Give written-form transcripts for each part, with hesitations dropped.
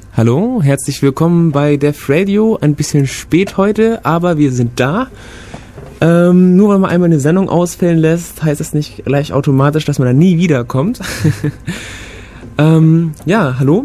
Hallo, herzlich willkommen bei Def Radio. Ein bisschen spät heute, aber wir sind da. Nur weil man einmal eine Sendung ausfällen lässt, heißt es nicht gleich automatisch, dass man da nie wiederkommt. Ja, hallo.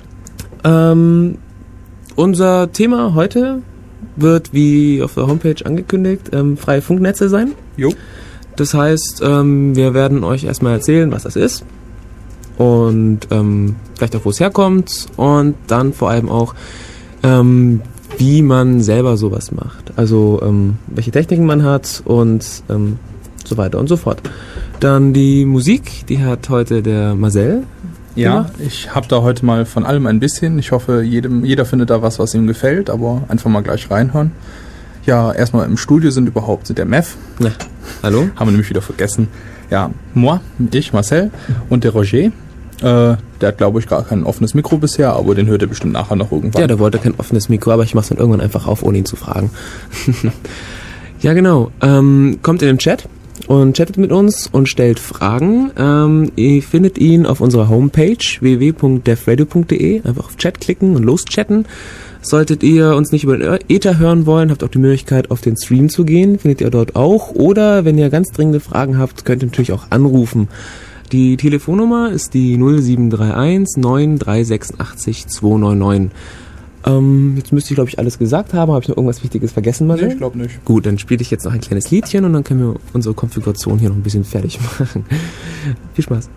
Unser Thema heute wird, wie auf der Homepage angekündigt, freie Funknetze sein. Jo. Das heißt, wir werden euch erstmal erzählen, was das ist. Und vielleicht auch, wo es herkommt. Und dann vor allem auch, wie man selber sowas macht. Also welche Techniken man hat und so weiter und so fort. Dann die Musik, die hat heute der Marcel gemacht. Ich habe da heute mal von allem ein bisschen. Ich hoffe, jeder findet da was ihm gefällt, aber einfach mal gleich reinhören. Ja, erstmal im Studio sind der Mev. Ja, hallo. Haben wir nämlich wieder vergessen. Ja, ich, Marcel und der Roger. Der hat, glaube ich, gar kein offenes Mikro bisher, aber den hört er bestimmt nachher noch irgendwann. Ja, der wollte kein offenes Mikro, aber ich mach's dann irgendwann einfach auf, ohne ihn zu fragen. Ja, genau. Kommt in den Chat und chattet mit uns und stellt Fragen. Ihr findet ihn auf unserer Homepage www.defradio.de. Einfach auf Chat klicken und loschatten. Solltet ihr uns nicht über den Ether hören wollen, habt auch die Möglichkeit, auf den Stream zu gehen. Findet ihr dort auch. Oder wenn ihr ganz dringende Fragen habt, könnt ihr natürlich auch anrufen. Die Telefonnummer ist die 0731 9386 299. Jetzt müsste ich, glaube ich, alles gesagt haben. Habe ich noch irgendwas Wichtiges vergessen, Marcel? Nee, ich glaube nicht. Gut, dann spiele ich jetzt noch ein kleines Liedchen und dann können wir unsere Konfiguration hier noch ein bisschen fertig machen. Viel Spaß.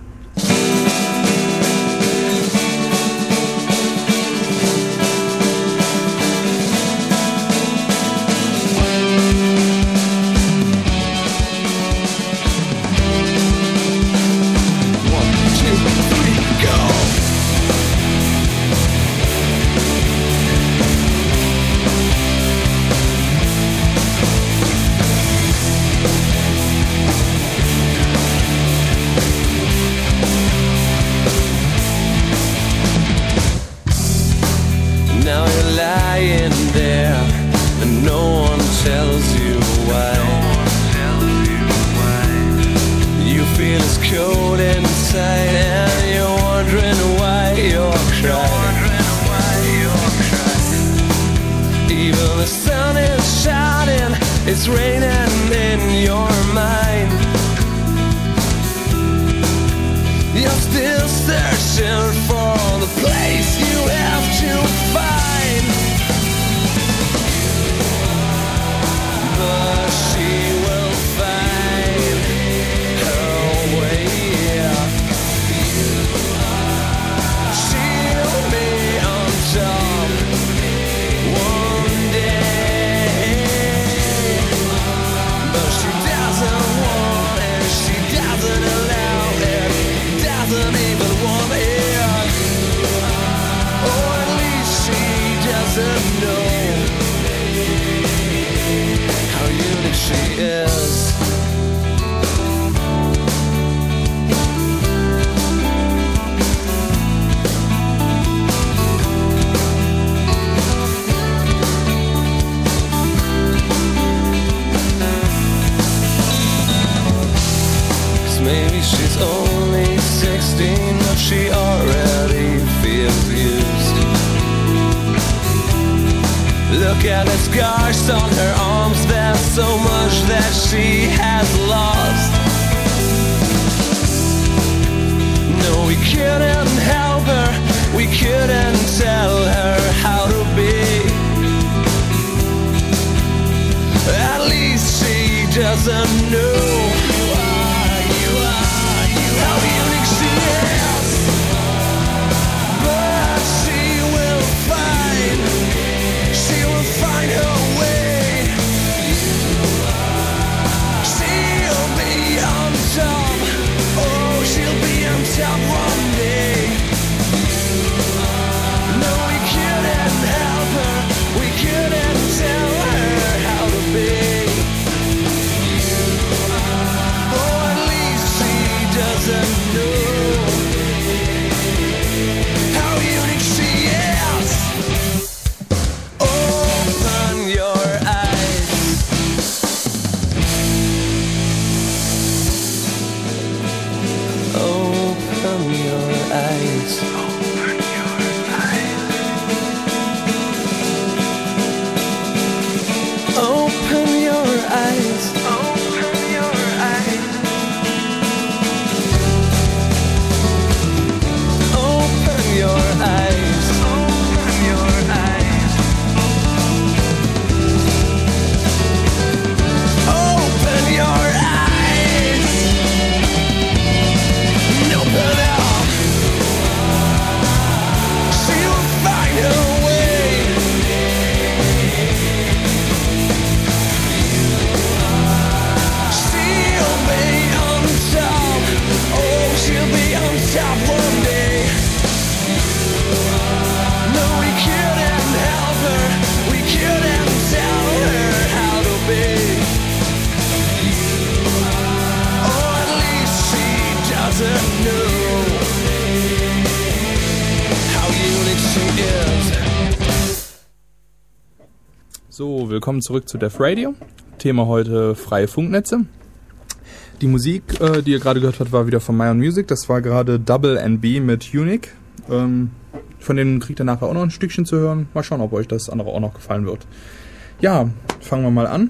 So, willkommen zurück zu Def Radio. Thema heute freie Funknetze. Die Musik, die ihr gerade gehört habt, war wieder von My Own Music. Das war gerade Double NB mit Unique. Von denen kriegt ihr nachher auch noch ein Stückchen zu hören. Mal schauen, ob euch das andere auch noch gefallen wird. Ja, fangen wir mal an.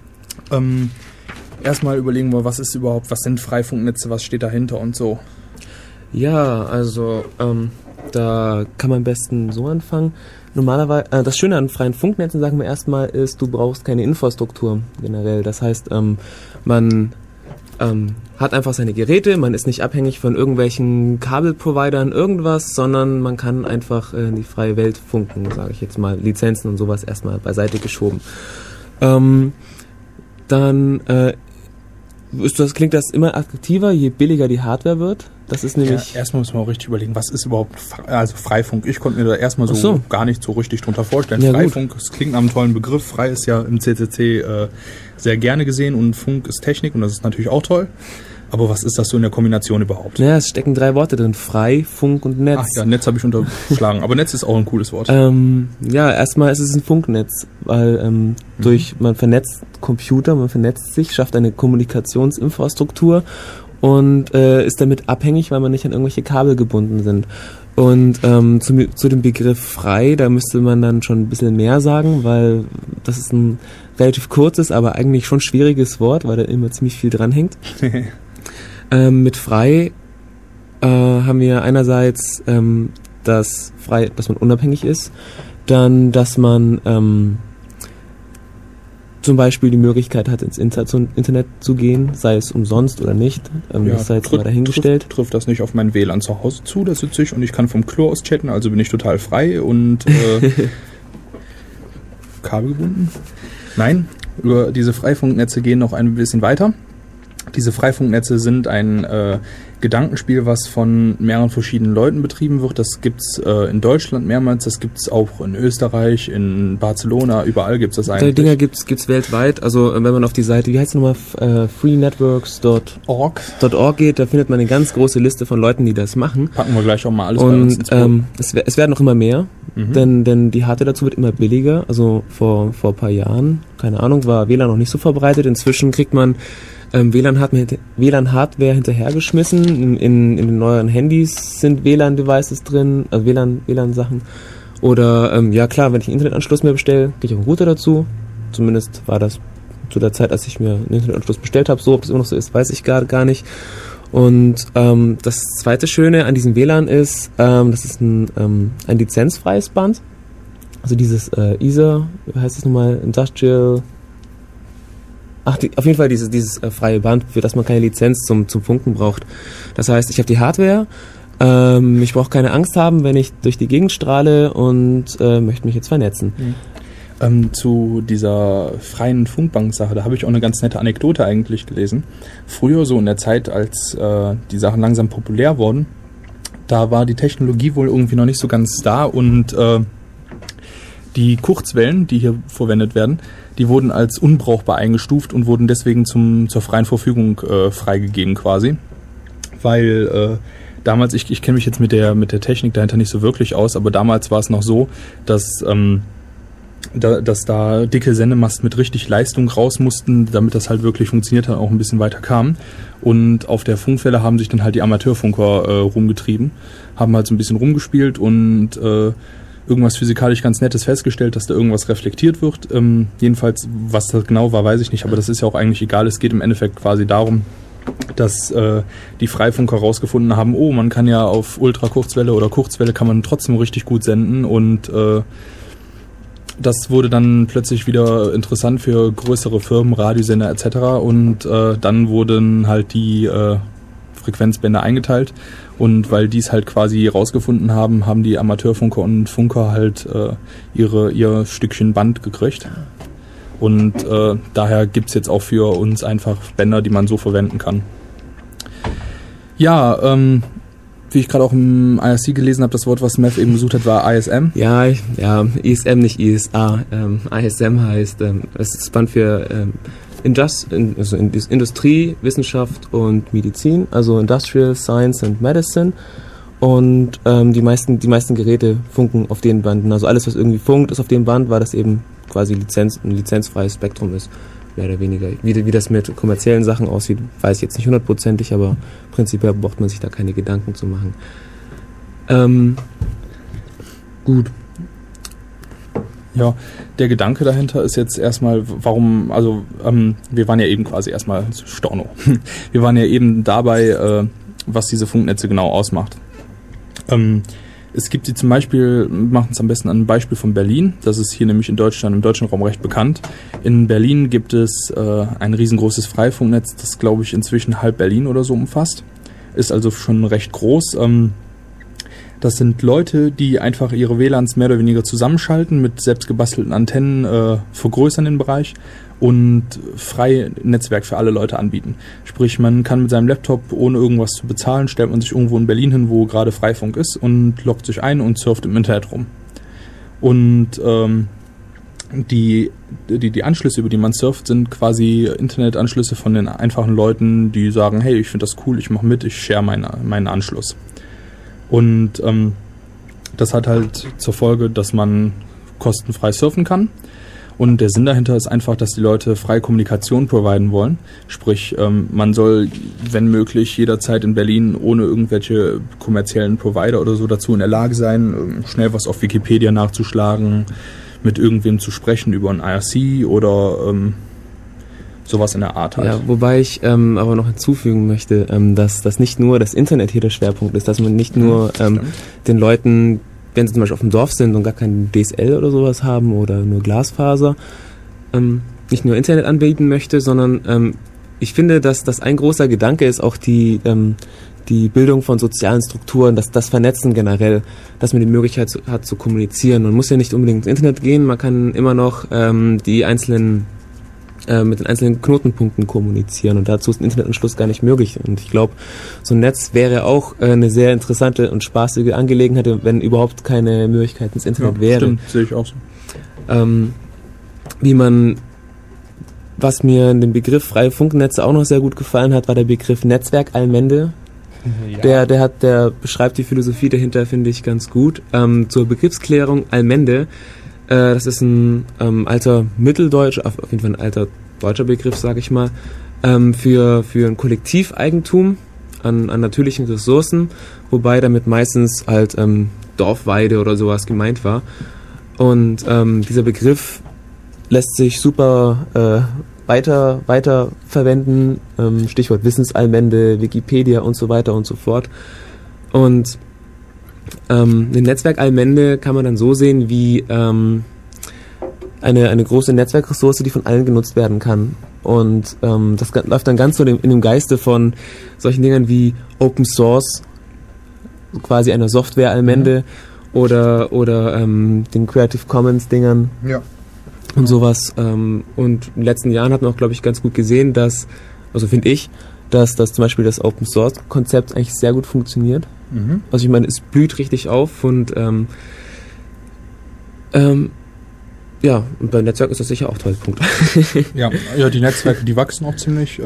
Erstmal überlegen wir, was sind Freifunknetze, was steht dahinter und so. Ja, also da kann man am besten so anfangen. Normalerweise, das Schöne an freien Funknetzen, sagen wir erstmal, ist, du brauchst keine Infrastruktur generell. Das heißt, man hat einfach seine Geräte, man ist nicht abhängig von irgendwelchen Kabelprovidern, irgendwas, sondern man kann einfach in die freie Welt funken, sage ich jetzt mal. Lizenzen und sowas erstmal beiseite geschoben. Klingt das immer attraktiver, je billiger die Hardware wird. Das ist nämlich... Ja, erstmal muss man auch richtig überlegen, was ist überhaupt Freifunk? Ich konnte mir da erstmal so gar nicht so richtig drunter vorstellen. Ja, Freifunk, das klingt nach einem tollen Begriff. Frei ist ja im CCC sehr gerne gesehen und Funk ist Technik und das ist natürlich auch toll. Aber was ist das so in der Kombination überhaupt? Naja, es stecken 3 Worte drin. Frei, Funk und Netz. Ach ja, Netz habe ich unterschlagen. Aber Netz ist auch ein cooles Wort. Ja, erstmal ist es ein Funknetz, weil man vernetzt Computer, man vernetzt sich, schafft eine Kommunikationsinfrastruktur und ist damit abhängig, weil man nicht an irgendwelche Kabel gebunden sind. Und zu dem Begriff frei, da müsste man dann schon ein bisschen mehr sagen, weil das ist ein relativ kurzes, aber eigentlich schon schwieriges Wort, weil da immer ziemlich viel dranhängt. Mit frei haben wir einerseits dass man unabhängig ist, dann, dass man zum Beispiel die Möglichkeit hat, ins Internet zu gehen, sei es umsonst oder nicht. Das sei jetzt mal dahingestellt. Trifft das nicht auf mein WLAN zu Hause zu, da sitze ich und ich kann vom Klo aus chatten, also bin ich total frei und kabelgebunden? Nein, über diese Freifunknetze gehen noch ein bisschen weiter. Diese Freifunknetze sind ein Gedankenspiel, was von mehreren verschiedenen Leuten betrieben wird. Das gibt's in Deutschland mehrmals, das gibt's auch in Österreich, in Barcelona, überall gibt's das eigentlich. Die Dinger gibt's weltweit. Also wenn man auf die Seite, wie heißt es nochmal, freenetworks.org geht, da findet man eine ganz große Liste von Leuten, die das machen. Packen wir gleich auch mal alles bei uns ins Buch. Es werden noch immer mehr, denn die Hardware dazu wird immer billiger. Also vor ein paar Jahren, keine Ahnung, war WLAN noch nicht so verbreitet. Inzwischen kriegt man WLAN-Hardware hinterhergeschmissen. In den neueren Handys sind WLAN-Devices drin, also WLAN-Sachen. Oder, ja klar, wenn ich einen Internetanschluss mir bestelle, kriege ich auch einen Router dazu. Zumindest war das zu der Zeit, als ich mir einen Internetanschluss bestellt habe. So, ob das immer noch so ist, weiß ich gar nicht. Und das zweite Schöne an diesem WLAN ist, das ist ein lizenzfreies Band. Also dieses ISA, wie heißt das nochmal, Industrial... auf jeden Fall dieses freie Band, für das man keine Lizenz zum Funken braucht. Das heißt, ich habe die Hardware, ich brauche keine Angst haben, wenn ich durch die Gegend strahle und möchte mich jetzt vernetzen. Zu dieser freien Funkbank-Sache, da habe ich auch eine ganz nette Anekdote eigentlich gelesen. Früher, so in der Zeit, als die Sachen langsam populär wurden, da war die Technologie wohl irgendwie noch nicht so ganz da und die Kurzwellen, die hier verwendet werden, die wurden als unbrauchbar eingestuft und wurden deswegen zur freien Verfügung freigegeben quasi. Weil damals, ich kenne mich jetzt mit der Technik dahinter nicht so wirklich aus, aber damals war es noch so, dass da dicke Sendemasten mit richtig Leistung raus mussten, damit das halt wirklich funktioniert hat, auch ein bisschen weiter kam. Und auf der Funkwelle haben sich dann halt die Amateurfunker rumgetrieben, haben halt so ein bisschen rumgespielt und irgendwas physikalisch ganz Nettes festgestellt, dass da irgendwas reflektiert wird. Jedenfalls, was das genau war, weiß ich nicht, aber das ist ja auch eigentlich egal. Es geht im Endeffekt quasi darum, dass die Freifunker herausgefunden haben, man kann ja auf Ultrakurzwelle oder Kurzwelle kann man trotzdem richtig gut senden und das wurde dann plötzlich wieder interessant für größere Firmen, Radiosender etc. Und dann wurden halt die Frequenzbänder eingeteilt. Und weil die es halt quasi rausgefunden haben, haben die Amateurfunker und Funker halt ihr Stückchen Band gekriegt. Und daher gibt's jetzt auch für uns einfach Bänder, die man so verwenden kann. Ja, wie ich gerade auch im IRC gelesen habe, das Wort, was Mev eben gesucht hat, war ISM. Ja, ISM, nicht ISA. ISM heißt, es ist Band für Industrie, Wissenschaft und Medizin, also Industrial Science and Medicine. und die meisten Geräte funken auf den Banden. Also alles, was irgendwie funkt, ist auf dem Band, weil das eben quasi ein lizenzfreies Spektrum ist, mehr oder weniger. Wie das mit kommerziellen Sachen aussieht, weiß ich jetzt nicht hundertprozentig, aber prinzipiell braucht man sich da keine Gedanken zu machen. Gut. Ja, der Gedanke dahinter ist jetzt erstmal, warum, also wir waren ja eben quasi erstmal Storno. Wir waren ja eben dabei, was diese Funknetze genau ausmacht. Es gibt die zum Beispiel, wir machen es am besten an einem Beispiel von Berlin. Das ist hier nämlich in Deutschland, im deutschen Raum recht bekannt. In Berlin gibt es ein riesengroßes Freifunknetz, das glaube ich inzwischen halb Berlin oder so umfasst. Ist also schon recht groß. Das sind Leute, die einfach ihre WLANs mehr oder weniger zusammenschalten, mit selbst gebastelten Antennen vergrößern den Bereich und frei Netzwerk für alle Leute anbieten. Sprich, man kann mit seinem Laptop, ohne irgendwas zu bezahlen, stellt man sich irgendwo in Berlin hin, wo gerade Freifunk ist, und loggt sich ein und surft im Internet rum. Und die Anschlüsse, über die man surft, sind quasi Internetanschlüsse von den einfachen Leuten, die sagen, hey, ich finde das cool, ich mache mit, ich share meinen Anschluss. Und das hat halt zur Folge, dass man kostenfrei surfen kann. Und der Sinn dahinter ist einfach, dass die Leute freie Kommunikation providen wollen. Sprich, man soll, wenn möglich, jederzeit in Berlin ohne irgendwelche kommerziellen Provider oder so dazu in der Lage sein, schnell was auf Wikipedia nachzuschlagen, mit irgendwem zu sprechen über ein IRC oder sowas in der Art halt. Ja, wobei ich aber noch hinzufügen möchte, dass das nicht nur das Internet hier der Schwerpunkt ist, dass man nicht nur den Leuten, wenn sie zum Beispiel auf dem Dorf sind und gar kein DSL oder sowas haben oder nur Glasfaser, nicht nur Internet anbieten möchte, sondern ich finde, dass das ein großer Gedanke ist, auch die Bildung von sozialen Strukturen, das Vernetzen generell, dass man die Möglichkeit hat zu kommunizieren. Man muss ja nicht unbedingt ins Internet gehen, man kann immer noch mit den einzelnen Knotenpunkten kommunizieren, und dazu ist ein Internetanschluss gar nicht möglich. Und ich glaube, so ein Netz wäre auch eine sehr interessante und spaßige Angelegenheit, wenn überhaupt keine Möglichkeit ins Internet wäre. Stimmt, sehe ich auch so. Was mir in dem Begriff freie Funknetze auch noch sehr gut gefallen hat, war der Begriff Netzwerk Allmende. Ja. Der beschreibt die Philosophie dahinter, finde ich, ganz gut. Zur Begriffsklärung: Allmende, das ist ein alter Mitteldeutsch, auf jeden Fall ein alter deutscher Begriff, sage ich mal, für ein Kollektiveigentum an natürlichen Ressourcen, wobei damit meistens halt Dorfweide oder sowas gemeint war. Und dieser Begriff lässt sich super weiter verwenden, Stichwort Wissensallmende, Wikipedia und so weiter und so fort. Und eine Netzwerkallmende kann man dann so sehen wie eine große Netzwerkressource, die von allen genutzt werden kann. Und das läuft dann ganz so in dem Geiste von solchen Dingern wie Open Source, quasi einer Software-Allmende, oder den Creative Commons Dingern. Ja. Und sowas. Und in den letzten Jahren hat man auch, glaube ich, ganz gut gesehen, dass zum Beispiel das Open Source Konzept eigentlich sehr gut funktioniert. Mhm. Also ich meine, es blüht richtig auf, und ja, und beim Netzwerk ist das sicher auch toll. Punkt. Ja, die Netzwerke, die wachsen auch ziemlich.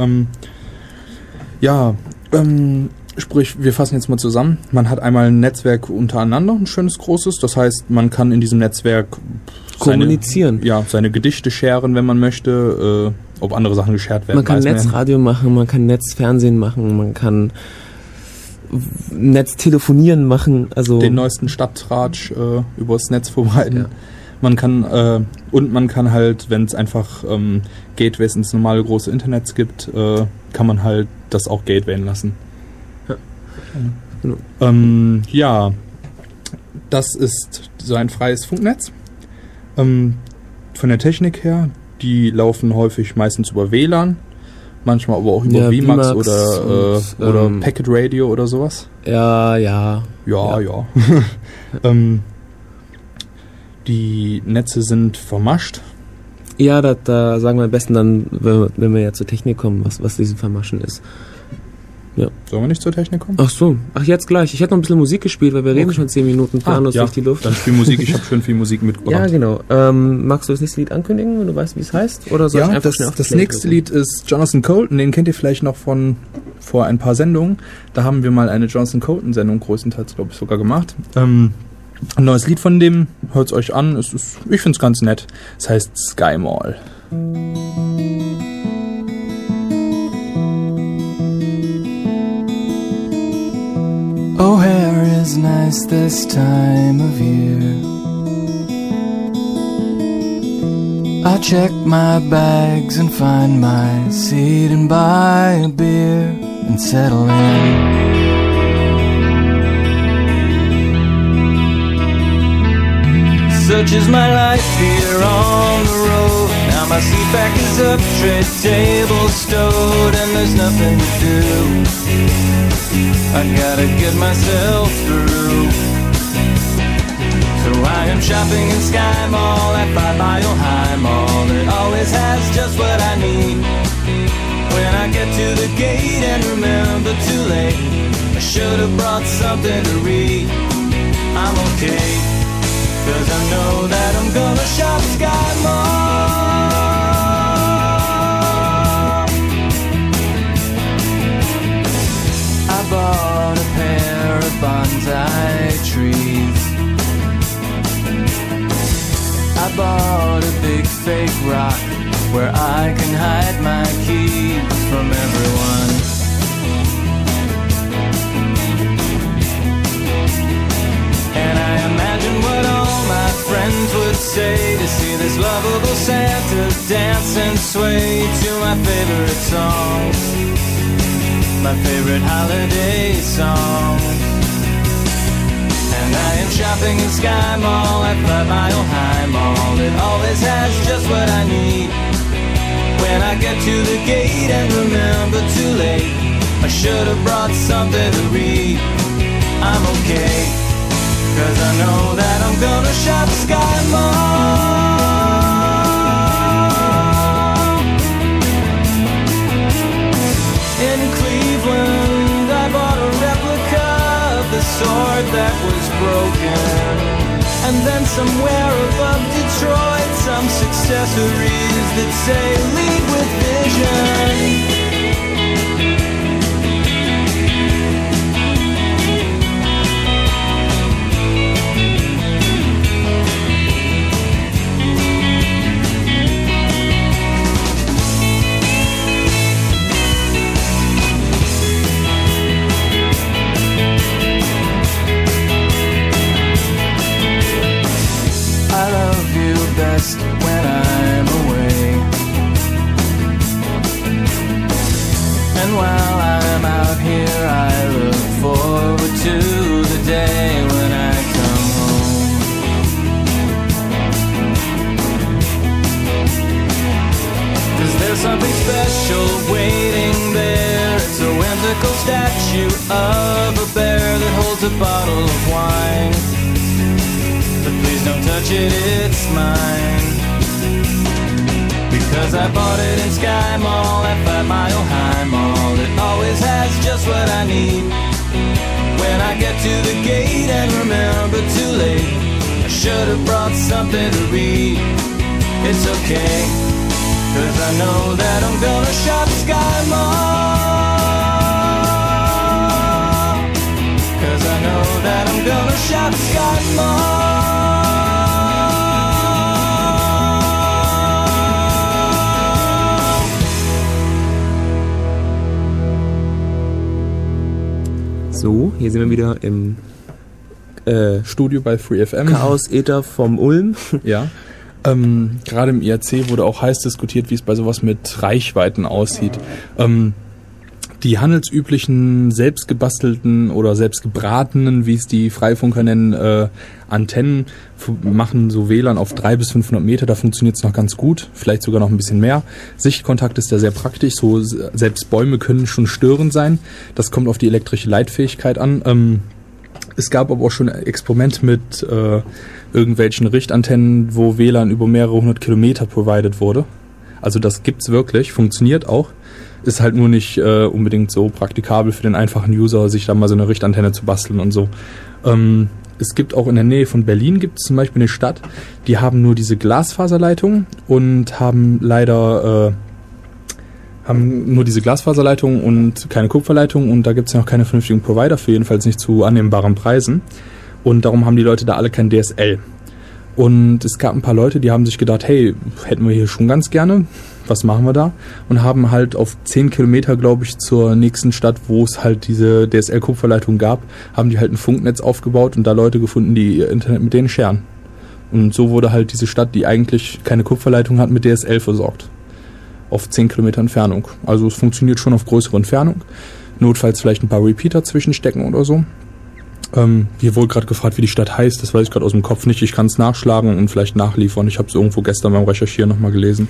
Sprich, wir fassen jetzt mal zusammen. Man hat einmal ein Netzwerk untereinander, ein schönes großes. Das heißt, man kann in diesem Netzwerk kommunizieren. Seine Gedichte sharen, wenn man möchte. Ob andere Sachen geshared werden. Man kann Netzradio machen, man kann Netzfernsehen machen, man kann Netztelefonieren machen. Also den neuesten Stadtratsch übers Netz verbreiten. Ja. Man kann halt, wenn es einfach Gateways ins normale große Internet gibt, kann man halt das auch gatewayen lassen. Ja. Genau. Das ist so ein freies Funknetz. Von der Technik her, die laufen häufig meistens über WLAN, manchmal aber auch über WiMAX oder Packet Radio oder sowas. Ja. Die Netze sind vermascht. Ja, da sagen wir am besten dann, wenn wir ja zur Technik kommen, was dieses Vermaschen ist. Ja. Sollen wir nicht zur Technik kommen? Ach so, jetzt gleich. Ich hätte noch ein bisschen Musik gespielt, weil wir reden schon 10 Minuten planlos durch die Luft. Dann spiel Musik, ich habe schön viel Musik mitgebracht. Ja, genau. Magst du das nächste Lied ankündigen, wenn du weißt, wie es heißt? Oder soll ich einfach schnell auf das nächste Lied ist Jonathan Colton, den kennt ihr vielleicht noch von vor ein paar Sendungen. Da haben wir mal eine Jonathan Coulton-Sendung größtenteils, glaube ich, sogar gemacht. Ein neues Lied von dem, hört's euch an. Ich find's ganz nett. Es heißt Sky Mall. O'Hare is nice this time of year. I check my bags and find my seat and buy a beer and settle in. Such is my life here on the road. Now my seat back is up, tray table stowed, and there's nothing to do. I gotta get myself through. So I am shopping in Sky Mall at 5 Mile High Mall. It always has just what I need. When I get to the gate and remember too late, I should have brought something to read. I'm okay, 'cause I know that I'm gonna shop Sky Mall. I bought a pair of bonsai trees. I bought a big fake rock where I can hide my keys from everyone. And I imagine what all my friends would say to see this lovable Santa dance and sway to my favorite songs, my favorite holiday songs. And I am shopping in Sky Mall at 5 Mile High Mall. It always has just what I need. When I get to the gate and remember too late, I should have brought something to read. I'm okay, 'cause I know that I'm gonna shop Sky Mall. In Cleveland I bought a replica of the sword that was broken. And then somewhere above Detroit, some accessories that say lead with vision. Best when I'm away. And while I'm out here, I look forward to the day when I come home. 'Cause there's something special waiting there. It's a whimsical statue of a bear that holds a bottle of wine. But please don't touch it, it's mine. Because I bought it in Sky Mall at 5 Mile High Mall. It always has just what I need. When I get to the gate and remember too late, I should have brought something to read. It's okay, 'cause I know that I'm gonna shop Sky Mall. 'Cause I know that I'm gonna shop Sky Mall. So, hier sind wir wieder im Studio bei FreeFM. Chaos-Äther vom Ulm. Ja. Gerade im IRC wurde auch heiß diskutiert, wie es bei sowas mit Reichweiten aussieht. Die handelsüblichen, selbstgebastelten oder selbstgebratenen, wie es die Freifunker nennen, Antennen machen so WLAN auf 300 bis 500 Meter. Da funktioniert es noch ganz gut, vielleicht sogar noch ein bisschen mehr. Sichtkontakt ist da sehr praktisch, so selbst Bäume können schon störend sein. Das kommt auf die elektrische Leitfähigkeit an. Es gab aber auch schon Experimente mit irgendwelchen Richtantennen, wo WLAN über mehrere 100 Kilometer provided wurde. Also das gibt's wirklich, funktioniert auch. Ist halt nur nicht unbedingt so praktikabel für den einfachen User, sich da mal so eine Richtantenne zu basteln und so. Es gibt auch in der Nähe von Berlin, gibt es zum Beispiel eine Stadt, die haben nur diese Glasfaserleitung und haben leider haben nur diese Glasfaserleitung und keine Kupferleitung und da gibt es ja noch keine vernünftigen Provider für, jedenfalls nicht zu annehmbaren Preisen. Und darum haben die Leute da alle kein DSL. Und es gab ein paar Leute, die haben sich gedacht, hey, hätten wir hier schon ganz gerne, was machen wir da? Und haben halt auf 10 Kilometer, glaube ich, zur nächsten Stadt, wo es halt diese DSL-Kupferleitung gab, haben die halt ein Funknetz aufgebaut und da Leute gefunden, die ihr Internet mit denen scheren. Und so wurde halt diese Stadt, die eigentlich keine Kupferleitung hat, mit DSL versorgt. Auf 10 Kilometer Entfernung. Also es funktioniert schon auf größere Entfernung. Notfalls vielleicht ein paar Repeater zwischenstecken oder so. Hier wurde gerade gefragt, wie die Stadt heißt. Das weiß ich gerade aus dem Kopf nicht. Ich kann es nachschlagen und vielleicht nachliefern. Ich habe es irgendwo gestern beim Recherchieren nochmal gelesen.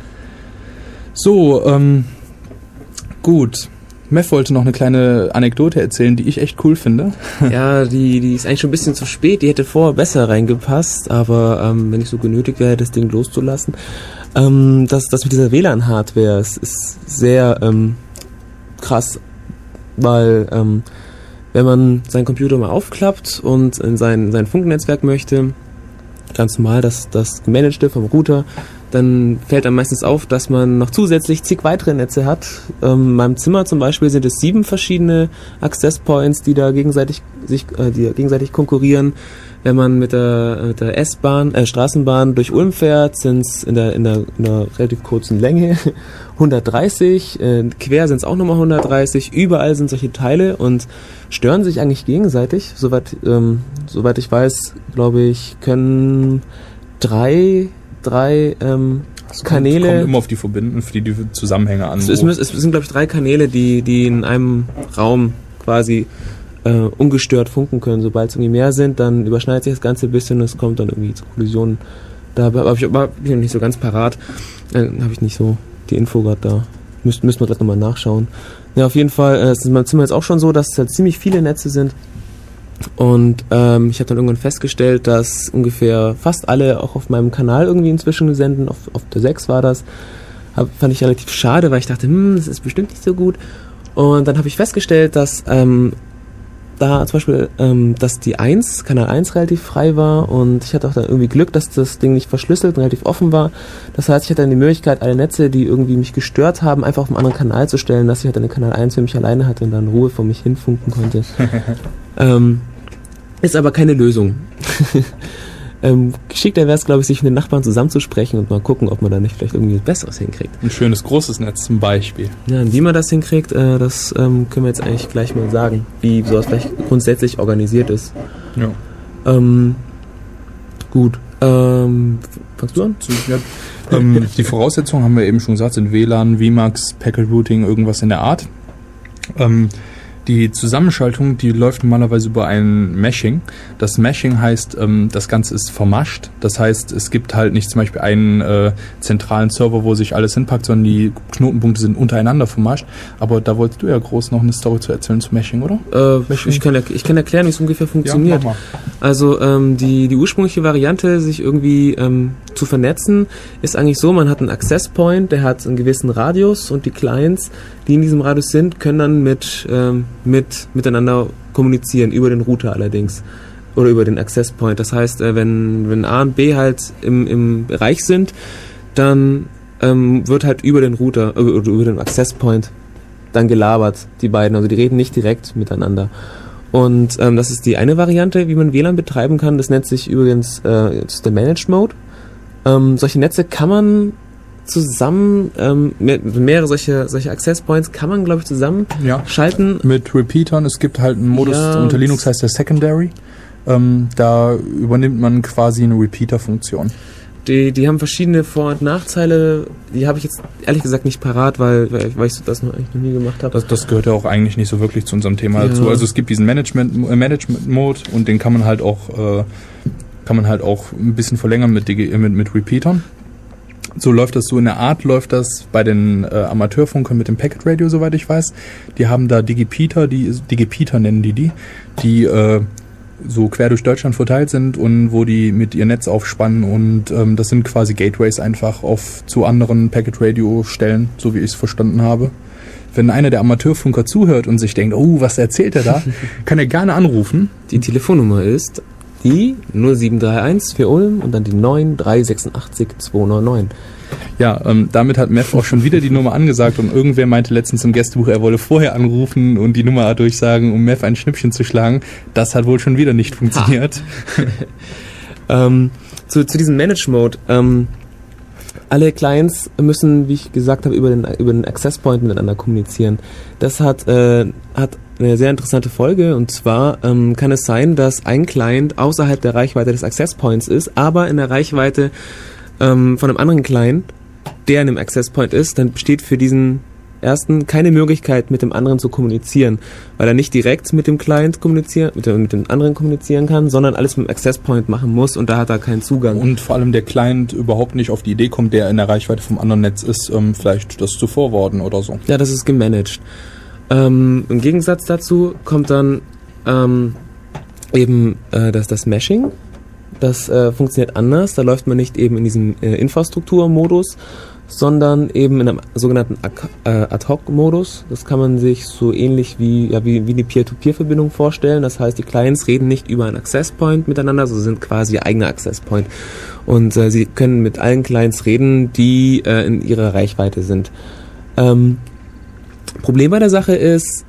So, gut. Mev wollte noch eine kleine Anekdote erzählen, die ich echt cool finde. Ja, die ist eigentlich schon ein bisschen zu spät. Die hätte vorher besser reingepasst. Aber wenn ich so genötigt wäre, das Ding loszulassen. Das mit dieser WLAN-Hardware ist sehr krass. Weil wenn man seinen Computer mal aufklappt und in sein Funknetzwerk möchte, ganz normal das gemanagte vom Router, dann fällt einem meistens auf, dass man noch zusätzlich zig weitere Netze hat. In meinem Zimmer zum Beispiel sind es 7 verschiedene Access Points, die da gegenseitig konkurrieren. Wenn man mit der Straßenbahn durch Ulm fährt, sind es in einer relativ kurzen Länge 130, quer sind es auch nochmal 130, überall sind solche Teile und stören sich eigentlich gegenseitig. Soweit ich weiß, glaube ich, können drei Kanäle... Kommt immer auf die die Zusammenhänge an. Es sind, glaube ich, 3 Kanäle, die in einem Raum quasi ungestört funken können. Sobald es irgendwie mehr sind, dann überschneidet sich das Ganze ein bisschen und es kommt dann irgendwie zu Kollisionen. Da bin ich noch nicht so ganz parat. Habe ich nicht so die Info gerade da. Müssen wir gleich nochmal nachschauen. Ja, auf jeden Fall ist in meinem Zimmer jetzt auch schon so, dass es halt ziemlich viele Netze sind. Und ich habe dann irgendwann festgestellt, dass ungefähr fast alle auch auf meinem Kanal irgendwie inzwischen senden. Auf der 6 war das. Fand ich relativ schade, weil ich dachte, das ist bestimmt nicht so gut. Und dann habe ich festgestellt, dass da zum Beispiel, dass die Kanal 1 relativ frei war und ich hatte auch dann irgendwie Glück, dass das Ding nicht verschlüsselt und relativ offen war. Das heißt, ich hatte dann die Möglichkeit, alle Netze, die irgendwie mich gestört haben, einfach auf einen anderen Kanal zu stellen, dass ich halt den Kanal 1 für mich alleine hatte und dann Ruhe vor mich hinfunken konnte. Ist aber keine Lösung. Geschickter wäre es, glaube ich, sich mit den Nachbarn zusammenzusprechen und mal gucken, ob man da nicht vielleicht irgendwie was Besseres hinkriegt. Ein schönes großes Netz zum Beispiel. Ja, und wie man das hinkriegt, das können wir jetzt eigentlich gleich mal sagen, wie sowas vielleicht grundsätzlich organisiert ist. Ja. Gut. Fangst du an? Die Voraussetzungen haben wir eben schon gesagt, sind WLAN, VMAX, Packet Routing, irgendwas in der Art. Die Zusammenschaltung, die läuft normalerweise über ein Meshing. Das Meshing heißt, das Ganze ist vermascht. Das heißt, es gibt halt nicht zum Beispiel einen zentralen Server, wo sich alles hinpackt, sondern die Knotenpunkte sind untereinander vermascht. Aber da wolltest du ja groß noch eine Story zu erzählen zu Meshing, oder? Ich kann erklären, wie es ungefähr funktioniert. Ja, mach mal. Also die ursprüngliche Variante, sich irgendwie zu vernetzen, ist eigentlich so, man hat einen Access Point, der hat einen gewissen Radius und die Clients, die in diesem Radius sind, können dann miteinander kommunizieren, über den Router allerdings. Oder über den Access Point. Das heißt, wenn A und B halt im Bereich sind, dann wird halt über den Router, über den Access Point dann gelabert, die beiden. Also die reden nicht direkt miteinander. Und das ist die eine Variante, wie man WLAN betreiben kann. Das nennt sich übrigens das ist der Managed Mode. Solche Netze kann man zusammen, mehrere solche Access Points kann man, glaube ich, zusammen schalten. Mit Repeatern. Es gibt halt einen Modus, unter Linux heißt der Secondary. Da übernimmt man quasi eine Repeater-Funktion. Die haben verschiedene Vor- und Nachteile. Die habe ich jetzt ehrlich gesagt nicht parat, weil ich das eigentlich noch nie gemacht habe. Das gehört ja auch eigentlich nicht so wirklich zu unserem Thema dazu. Also es gibt diesen Management-Mode und den kann man halt auch ein bisschen verlängern mit Repeatern. So läuft das, so in der Art läuft das bei den Amateurfunkern mit dem Packet Radio, soweit ich weiß. Die haben da Digipeater nennen die so quer durch Deutschland verteilt sind und wo die mit ihr Netz aufspannen und das sind quasi Gateways einfach zu anderen Packet Radio Stellen, so wie ich es verstanden habe. Wenn einer der Amateurfunker zuhört und sich denkt, was erzählt er da, kann er gerne anrufen. Die Telefonnummer ist die 0731 für Ulm und dann die 9386 299. Ja, damit hat Mev auch schon wieder die Nummer angesagt und irgendwer meinte letztens im Gästebuch, er wolle vorher anrufen und die Nummer durchsagen, um Mev ein Schnippchen zu schlagen. Das hat wohl schon wieder nicht funktioniert. Zu diesem Manage-Mode. Alle Clients müssen, wie ich gesagt habe, über den Access Point miteinander kommunizieren. Das hat eine sehr interessante Folge, und zwar kann es sein, dass ein Client außerhalb der Reichweite des Access Points ist, aber in der Reichweite von einem anderen Client, der in dem Access Point ist. Dann besteht für diesen ersten keine Möglichkeit, mit dem anderen zu kommunizieren, weil er nicht direkt mit dem Client mit dem anderen kommunizieren kann, sondern alles mit dem Access Point machen muss, und da hat er keinen Zugang. Und vor allem der Client überhaupt nicht auf die Idee kommt, der in der Reichweite vom anderen Netz ist, vielleicht das zu forwarden oder so. Ja, das ist gemanagt. Im Gegensatz dazu kommt dann das Meshing. Das funktioniert anders. Da läuft man nicht eben in diesem Infrastrukturmodus, sondern eben in einem sogenannten Ad-Hoc-Modus. Das kann man sich so ähnlich wie die Peer-to-Peer-Verbindung vorstellen. Das heißt, die Clients reden nicht über einen Access-Point miteinander, sondern sind quasi ihr eigener Access-Point. Und sie können mit allen Clients reden, die in ihrer Reichweite sind. Problem bei der Sache ist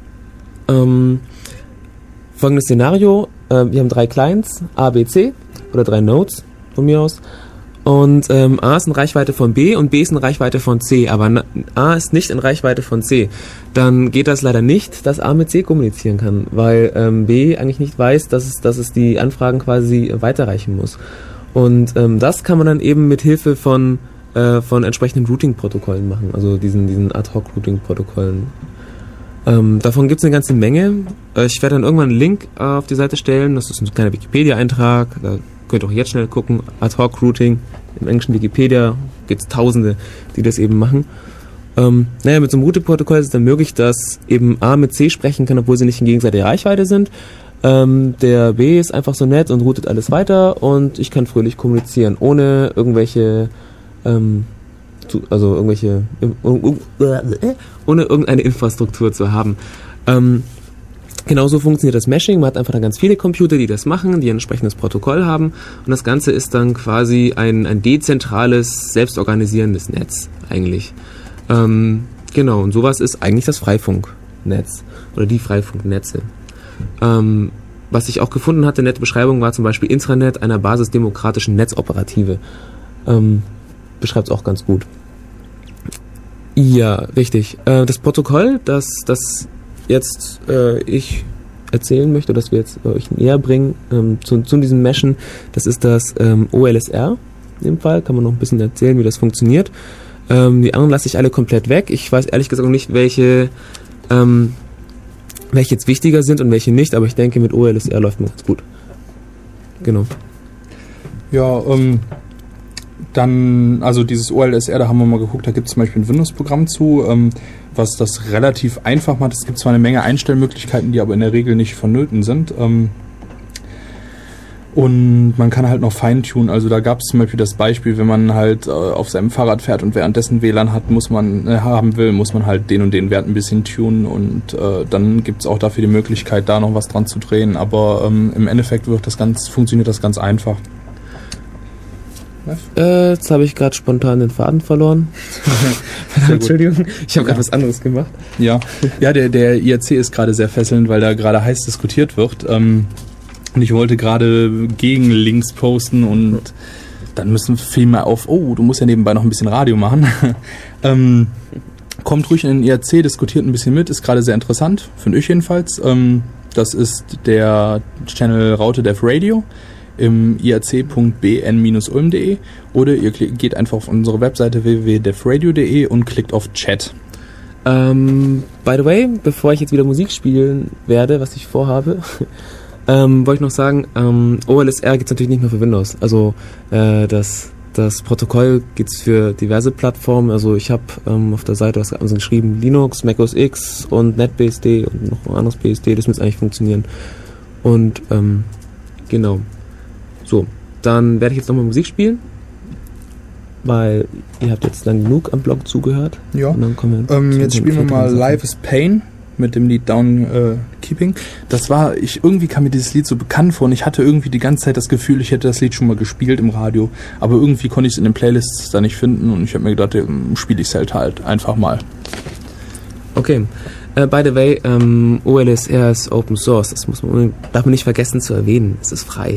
folgendes Szenario. Wir haben 3 Clients, A, B, C, oder 3 Nodes von mir aus. Und A ist in Reichweite von B und B ist in Reichweite von C, aber A ist nicht in Reichweite von C. Dann geht das leider nicht, dass A mit C kommunizieren kann, weil B eigentlich nicht weiß, dass es die Anfragen quasi weiterreichen muss. Und das kann man dann eben mit Hilfe von entsprechenden Routing-Protokollen machen, also diesen Ad-Hoc-Routing-Protokollen. Davon gibt es eine ganze Menge. Ich werde dann irgendwann einen Link auf die Seite stellen. Das ist ein kleiner Wikipedia-Eintrag. Da könnt ihr auch jetzt schnell gucken. Ad-Hoc-Routing. Im englischen Wikipedia gibt es Tausende, die das eben machen. Mit so einem Routing-Protokoll ist es dann möglich, dass eben A mit C sprechen kann, obwohl sie nicht in gegenseitiger Reichweite sind. Der B ist einfach so nett und routet alles weiter, und ich kann fröhlich kommunizieren, ohne ohne irgendeine Infrastruktur zu haben. Genauso funktioniert das Meshing. Man hat einfach dann ganz viele Computer, die das machen, die ein entsprechendes Protokoll haben, und das Ganze ist dann quasi ein dezentrales, selbstorganisierendes Netz eigentlich. Genau, und sowas ist eigentlich das Freifunknetz oder die Freifunknetze. Was ich auch gefunden hatte in der Beschreibung, war zum Beispiel Intranet einer basisdemokratischen Netzoperative. Beschreibt es auch ganz gut. Ja, richtig. Das Protokoll, das jetzt ich erzählen möchte, dass wir jetzt euch näher bringen zu diesem Meshen, das ist das OLSR. In dem Fall kann man noch ein bisschen erzählen, wie das funktioniert. Die anderen lasse ich alle komplett weg. Ich weiß ehrlich gesagt noch nicht, welche jetzt wichtiger sind und welche nicht, aber ich denke, mit OLSR läuft man ganz gut. Genau. Ja, dann, also dieses OLSR, da haben wir mal geguckt, da gibt es zum Beispiel ein Windows-Programm zu, was das relativ einfach macht. Es gibt zwar eine Menge Einstellmöglichkeiten, die aber in der Regel nicht vonnöten sind. Und man kann halt noch feintunen. Also da gab es zum Beispiel das Beispiel, wenn man halt auf seinem Fahrrad fährt und währenddessen WLAN hat, muss man halt den und den Wert ein bisschen tunen, und dann gibt es auch dafür die Möglichkeit, da noch was dran zu drehen. Aber im Endeffekt funktioniert das ganz einfach. Jetzt habe ich gerade spontan den Faden verloren. Entschuldigung, ich habe gerade was anderes gemacht. Ja, der IRC ist gerade sehr fesselnd, weil da gerade heiß diskutiert wird. Und ich wollte gerade Gegenlinks posten, und dann müssen viel mehr du musst ja nebenbei noch ein bisschen Radio machen. Kommt ruhig in den IRC, diskutiert ein bisschen mit, ist gerade sehr interessant, finde ich jedenfalls. Das ist der Channel Raute Dev Radio im irc.bn-ulm.de, oder ihr geht einfach auf unsere Webseite www.devradio.de und klickt auf Chat. By the way, bevor ich jetzt wieder Musik spielen werde, was ich vorhabe, wollte ich noch sagen, OLSR gibt es natürlich nicht nur für Windows. Also das Protokoll gibt es für diverse Plattformen. Also ich habe auf der Seite was geschrieben, Linux, Mac OS X und NetBSD und noch ein anderes BSD, das müsste eigentlich funktionieren. Und genau. So, dann werde ich jetzt nochmal Musik spielen, weil ihr habt jetzt lang genug am Blog zugehört. Ja, und dann kommen wir jetzt spielen wir mal Life is Pain mit dem Lied Keeping. Irgendwie kam mir dieses Lied so bekannt vor und ich hatte irgendwie die ganze Zeit das Gefühl, ich hätte das Lied schon mal gespielt im Radio, aber irgendwie konnte ich es in den Playlists da nicht finden und ich habe mir gedacht, spiele ich es halt einfach mal. Okay. By the way, OLSR ist Open Source, das darf man nicht vergessen zu erwähnen, es ist frei.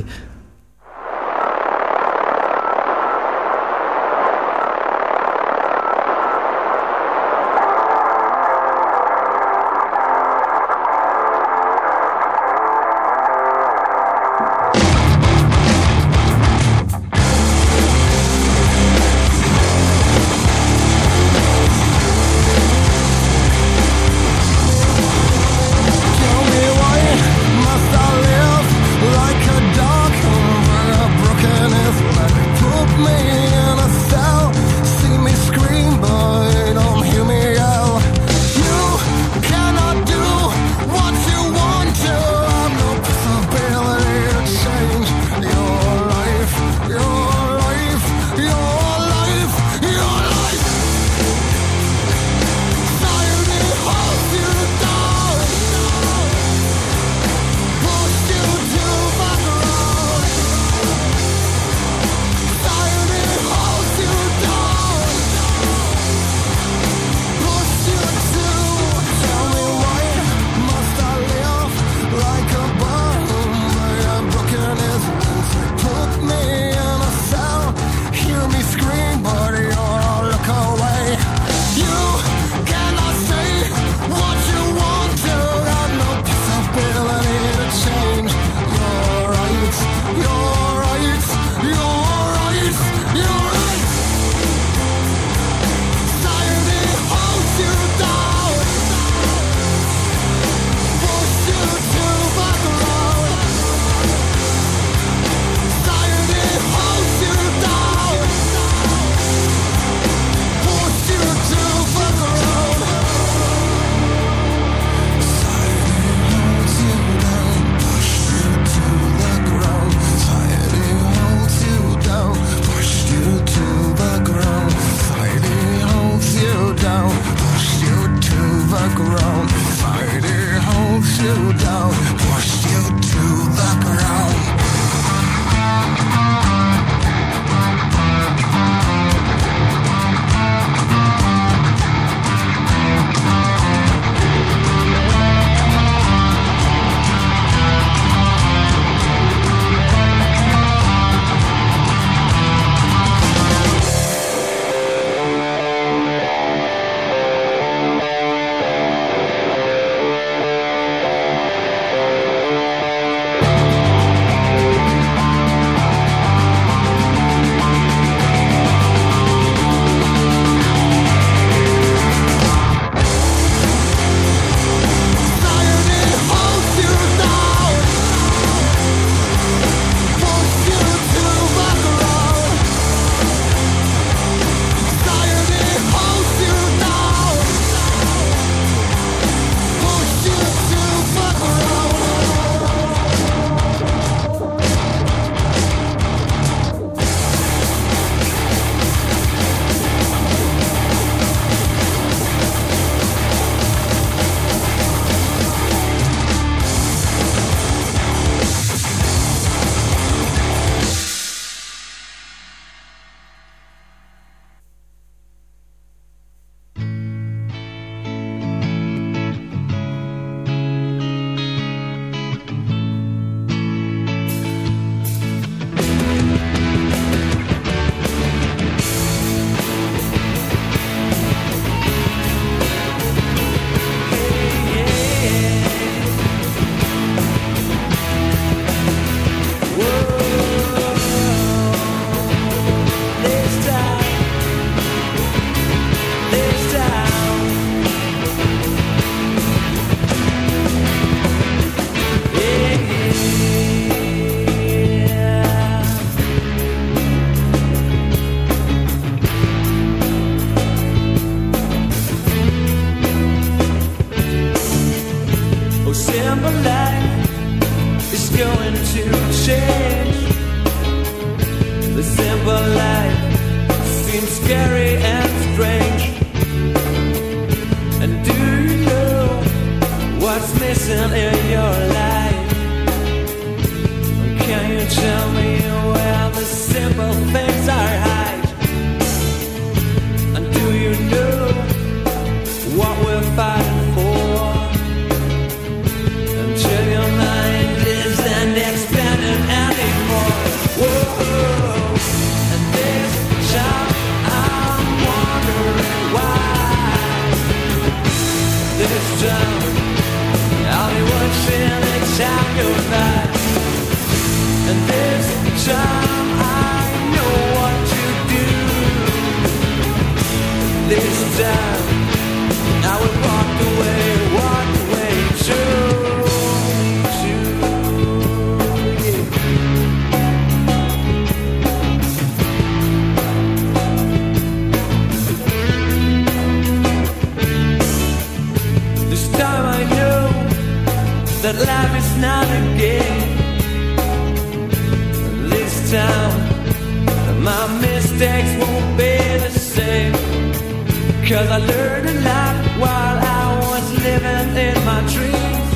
scary and strange. And do you know missing in your life? Can you tell me where the simple things are hide? And do you know what we're fighting for? Until your mind isn't expanded anymore. Whoa. And this time I'm wondering why. This time I'll be watching the time go by. And this time I know what to do. This time I will walk away too. This time I know that life is not a game. This time my mistakes won't be the same. 'Cause I learned a lot while I was living in my dreams.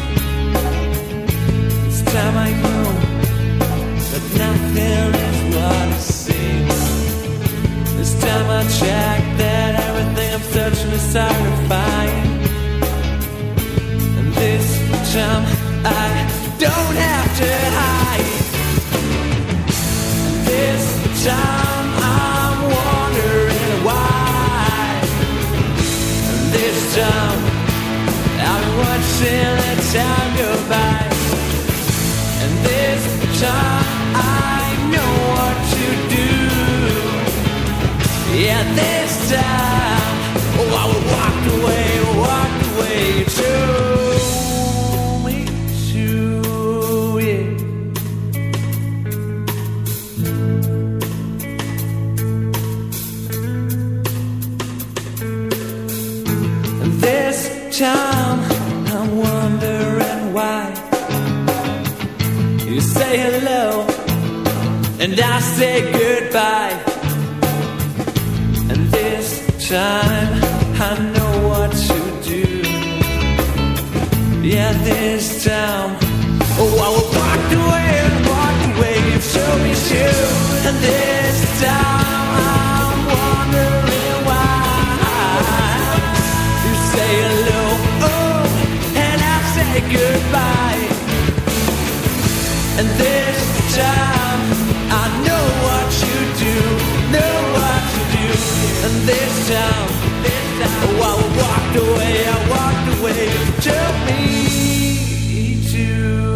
This time I know that nothing is what it seems. This time I check that everything I'm searching is hard to find. And this time I don't have to hide. And this time I'm wondering why. And this time I'm watching the time go by. And this time I know what to do. Yeah, this time I will walk away too. Me too, yeah. And this time I'm wondering why. You say hello and I say goodbye. And this time I know what to do. Yeah, this time I will walk away show me you. And this time I'm wondering why. You say hello, and I say goodbye. And this time I know what you do. And this time I walked away, tell me to.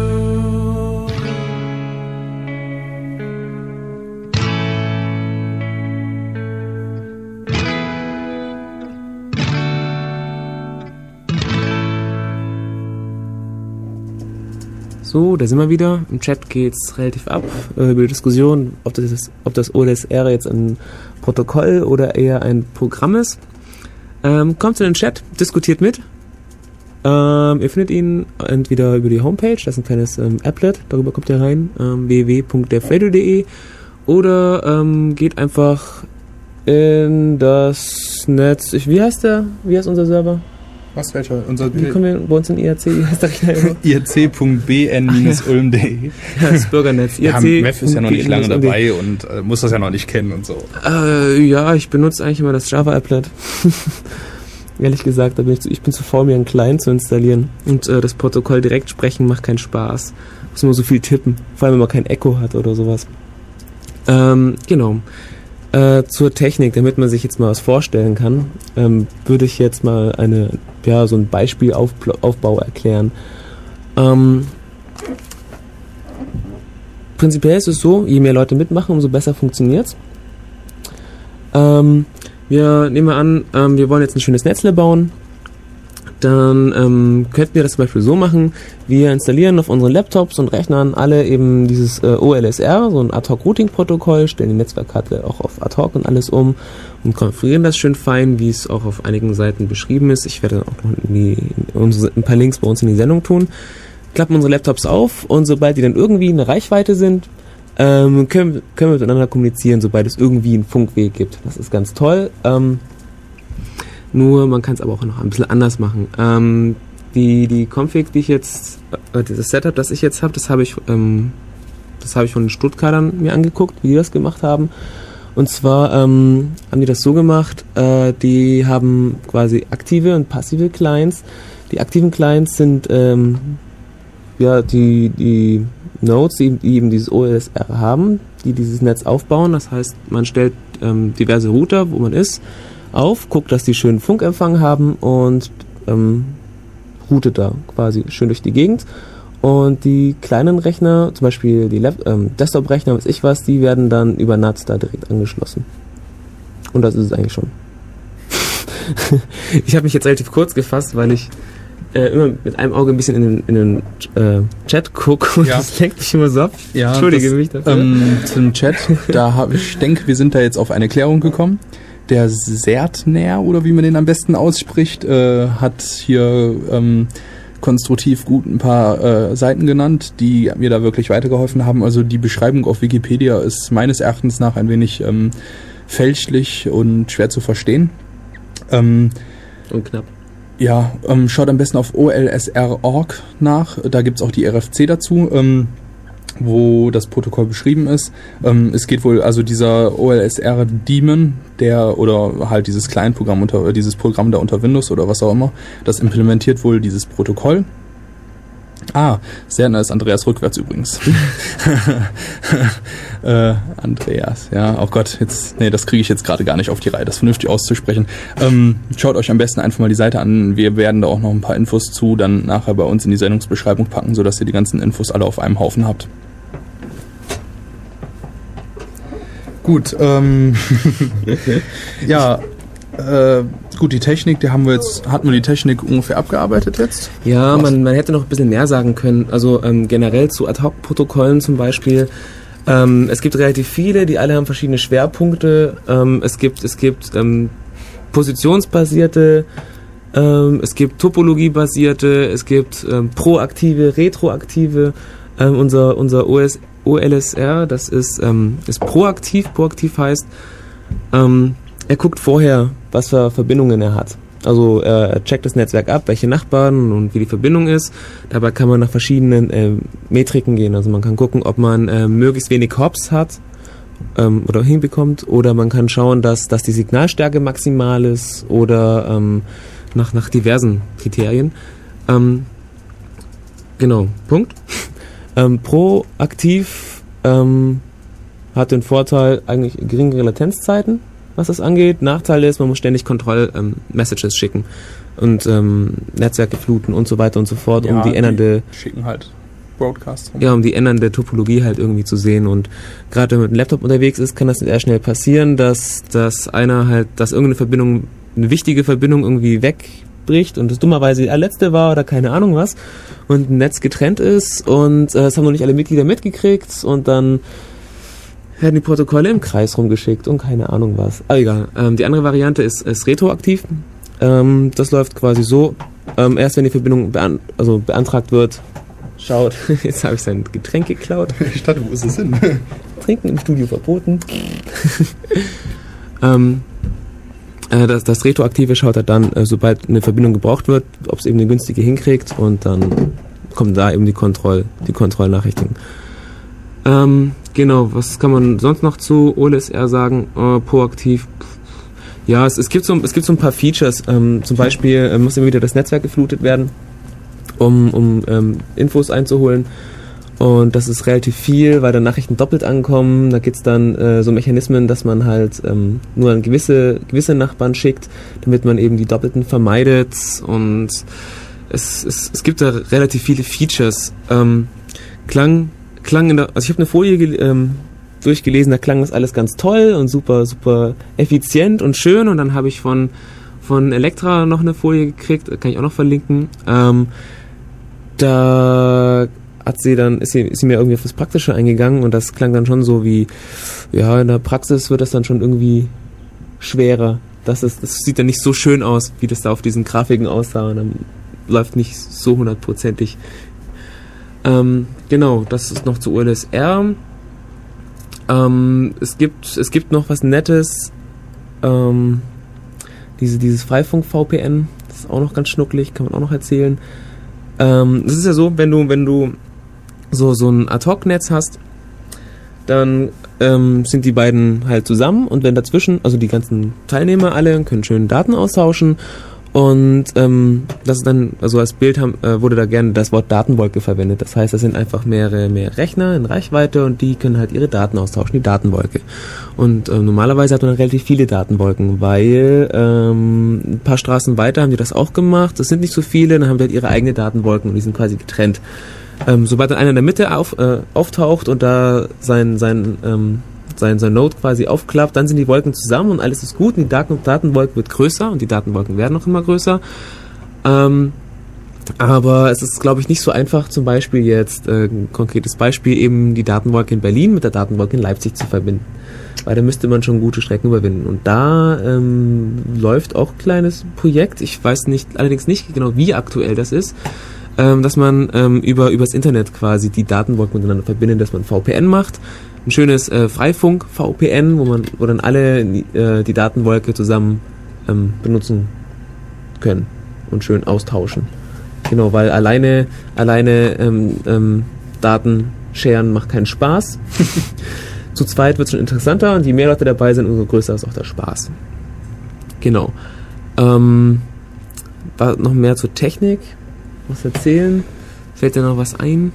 So, da sind wir wieder. Im Chat geht's relativ ab über die Diskussion, ob das OLSR jetzt ein Protokoll oder eher ein Programm ist. Kommt in den Chat, diskutiert mit. Ihr findet ihn entweder über die Homepage, das ist ein kleines Applet, darüber kommt ihr rein, www.defradio.de, oder geht einfach in das Netz. Wie heißt unser Server? Was, welcher? Wie kommen wir bei uns in IRC? Wie heißt der Kleine? irc.bn-ulm.de. Ja, das Bürgernetz. Ja, Mev ist ja noch nicht lange dabei und muss das ja noch nicht kennen und so. Ja, ich benutze eigentlich immer das Java-Applet. Ehrlich gesagt, ich bin zu faul, mir einen Client zu installieren. Und das Protokoll direkt sprechen macht keinen Spaß. Muss immer so viel tippen. Vor allem, wenn man kein Echo hat oder sowas. Genau. Zur Technik, damit man sich jetzt mal was vorstellen kann, würde ich jetzt mal so ein Beispielaufbau erklären. Prinzipiell ist es so, je mehr Leute mitmachen, umso besser funktioniert's. Wir nehmen mal an, wir wollen jetzt ein schönes Netzle bauen. Dann könnten wir das zum Beispiel so machen, wir installieren auf unseren Laptops und Rechnern alle eben dieses OLSR, so ein Ad-Hoc-Routing-Protokoll, stellen die Netzwerkkarte auch auf Ad-Hoc und alles um und konfigurieren das schön fein, wie es auch auf einigen Seiten beschrieben ist. Ich werde auch noch ein paar Links bei uns in die Sendung tun. Klappen unsere Laptops auf und sobald die dann irgendwie in der Reichweite sind, können wir miteinander kommunizieren, sobald es irgendwie einen Funkweg gibt. Das ist ganz toll. Nur man kann es aber auch noch ein bisschen anders machen. Die Config, die ich jetzt, das Setup, das ich jetzt habe, das habe ich von den Stuttgartern mir angeguckt, wie die das gemacht haben. Und zwar haben die das so gemacht, die haben quasi aktive und passive Clients. Die aktiven Clients sind die Nodes, die eben dieses OLSR haben, die dieses Netz aufbauen. Das heißt, man stellt diverse Router, wo man ist, auf, guckt, dass die schönen Funkempfang haben und routet da quasi schön durch die Gegend. Und die kleinen Rechner, zum Beispiel die Desktop-Rechner, weiß ich was, die werden dann über NAT da direkt angeschlossen. Und das ist es eigentlich schon. Ich habe mich jetzt relativ kurz gefasst, weil ich immer mit einem Auge ein bisschen in den Chat gucke und das lenkt mich immer so ab. Ja, Entschuldige mich dafür. Zum Chat, ich denke, wir sind da jetzt auf eine Klärung gekommen. Der Sertner, oder wie man den am besten ausspricht, hat hier konstruktiv gut ein paar Seiten genannt, die mir da wirklich weitergeholfen haben. Also die Beschreibung auf Wikipedia ist meines Erachtens nach ein wenig fälschlich und schwer zu verstehen. Und knapp. Ja, schaut am besten auf olsr.org nach. Da gibt's auch die RFC dazu, wo das Protokoll beschrieben ist. Es geht wohl, also dieser OLSR-Daemon, oder halt dieses Client-Programm dieses Programm da unter Windows oder was auch immer, das implementiert wohl dieses Protokoll. Sertner ist Andreas rückwärts übrigens. Andreas, ja, oh Gott, das kriege ich jetzt gerade gar nicht auf die Reihe, das vernünftig auszusprechen. Schaut euch am besten einfach mal die Seite an. Wir werden da auch noch ein paar Infos zu dann nachher bei uns in die Sendungsbeschreibung packen, sodass ihr die ganzen Infos alle auf einem Haufen habt. Gut, ja, gut, die Technik, hatten wir die Technik ungefähr abgearbeitet jetzt? Ja, man hätte noch ein bisschen mehr sagen können. Also generell zu Ad-Hoc-Protokollen zum Beispiel. Es gibt relativ viele, die alle haben verschiedene Schwerpunkte. Es gibt positionsbasierte, es gibt topologiebasierte, es gibt proaktive, retroaktive. Unser OLSR, das ist proaktiv. Proaktiv heißt, er guckt vorher, was für Verbindungen er hat. Also er checkt das Netzwerk ab, welche Nachbarn und wie die Verbindung ist. Dabei kann man nach verschiedenen Metriken gehen. Also man kann gucken, ob man möglichst wenig Hops hat oder hinbekommt. Oder man kann schauen, dass die Signalstärke maximal ist oder nach diversen Kriterien. Genau, Punkt. Proaktiv hat den Vorteil eigentlich geringere Latenzzeiten, was das angeht. Nachteil ist, man muss ständig Kontroll-Messages schicken und Netzwerke fluten und so weiter und so fort, um die ändernde schicken halt Broadcast. Um die ändernde Topologie halt irgendwie zu sehen. Und gerade wenn man mit einem Laptop unterwegs ist, kann das sehr schnell passieren, dass irgendeine Verbindung, eine wichtige Verbindung irgendwie wegbricht und das dummerweise die letzte war oder keine Ahnung was und ein Netz getrennt ist und das haben noch nicht alle Mitglieder mitgekriegt und dann werden die Protokolle im Kreis rumgeschickt und keine Ahnung was. Aber egal. Die andere Variante ist retroaktiv. Das läuft quasi so. Erst wenn die Verbindung beantragt wird, schaut. Jetzt habe ich sein Getränk geklaut. Ich dachte, wo ist es hin? Trinken im Studio verboten. Das Retroaktive schaut halt dann, sobald eine Verbindung gebraucht wird, ob es eben eine günstige hinkriegt und dann kommen da eben die Kontrollnachrichten. Genau, was kann man sonst noch zu OLSR sagen? Proaktiv. Ja, es gibt so ein paar Features. Zum Beispiel muss immer wieder das Netzwerk geflutet werden, um Infos einzuholen. Und das ist relativ viel, weil dann Nachrichten doppelt ankommen. Da gibt's dann so Mechanismen, dass man halt nur an gewisse Nachbarn schickt, damit man eben die Doppelten vermeidet. Und es gibt da relativ viele Features. Ich habe eine Folie durchgelesen, da klang das alles ganz toll und super, super effizient und schön. Und dann habe ich von Elektra noch eine Folie gekriegt, kann ich auch noch verlinken. Da ist sie mir irgendwie auf das Praktische eingegangen und das klang dann schon so wie, ja, in der Praxis wird das dann schon irgendwie schwerer. Das sieht dann nicht so schön aus, wie das da auf diesen Grafiken aussah und dann läuft nicht so 100%ig. Genau, das ist noch zu OLSR. Es gibt noch was Nettes. Dieses Freifunk-VPN, das ist auch noch ganz schnucklig, kann man auch noch erzählen. Es ist ja so, wenn du so ein Ad-Hoc-Netz hast, dann sind die beiden halt zusammen und wenn dazwischen, also die ganzen Teilnehmer alle können schön Daten austauschen und das ist dann, also als Bild wurde da gerne das Wort Datenwolke verwendet. Das heißt, das sind einfach mehrere Rechner in Reichweite und die können halt ihre Daten austauschen, die Datenwolke. Und normalerweise hat man dann relativ viele Datenwolken, weil ein paar Straßen weiter haben die das auch gemacht. Das sind nicht so viele, dann haben die halt ihre eigene Datenwolken und die sind quasi getrennt. Sobald dann einer in der Mitte auftaucht und da sein Node quasi aufklappt, dann sind die Wolken zusammen und alles ist gut und die Datenwolke wird größer und die Datenwolken werden auch immer größer. Aber es ist, glaube ich, nicht so einfach, zum Beispiel jetzt, ein konkretes Beispiel, eben die Datenwolke in Berlin mit der Datenwolke in Leipzig zu verbinden. Weil da müsste man schon gute Strecken überwinden. Und da läuft auch ein kleines Projekt, ich weiß allerdings nicht genau, wie aktuell das ist, dass man übers Internet quasi die Datenwolken miteinander verbindet, dass man VPN macht. Ein schönes Freifunk-VPN, wo dann alle die Datenwolke zusammen benutzen können und schön austauschen. Genau, weil alleine Daten sharen macht keinen Spaß. Zu zweit wird es schon interessanter und je mehr Leute dabei sind, umso größer ist auch der Spaß. Genau. Noch mehr zur Technik. Was erzählen? Fällt dir noch was ein?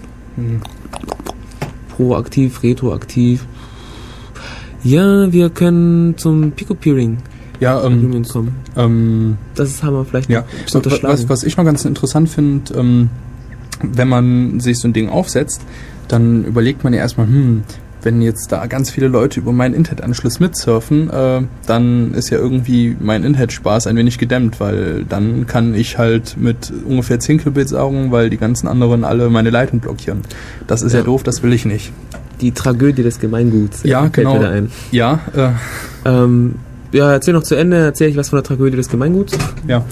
Proaktiv, retroaktiv. Ja, wir können zum Pico-Peering kommen. Das haben wir vielleicht noch unterschlagen. Was ich noch ganz interessant finde, wenn man sich so ein Ding aufsetzt, dann überlegt man ja erstmal, wenn jetzt da ganz viele Leute über meinen Internetanschluss mitsurfen, dann ist ja irgendwie mein Internetspaß ein wenig gedämmt, weil dann kann ich halt mit ungefähr 10 Kilobit saugen, weil die ganzen anderen alle meine Leitung blockieren. Das ist ja doof, das will ich nicht. Die Tragödie des Gemeinguts. Ja, genau. Wieder ein. Ja, erzähl noch zu Ende, erzähl ich was von der Tragödie des Gemeinguts. Ja,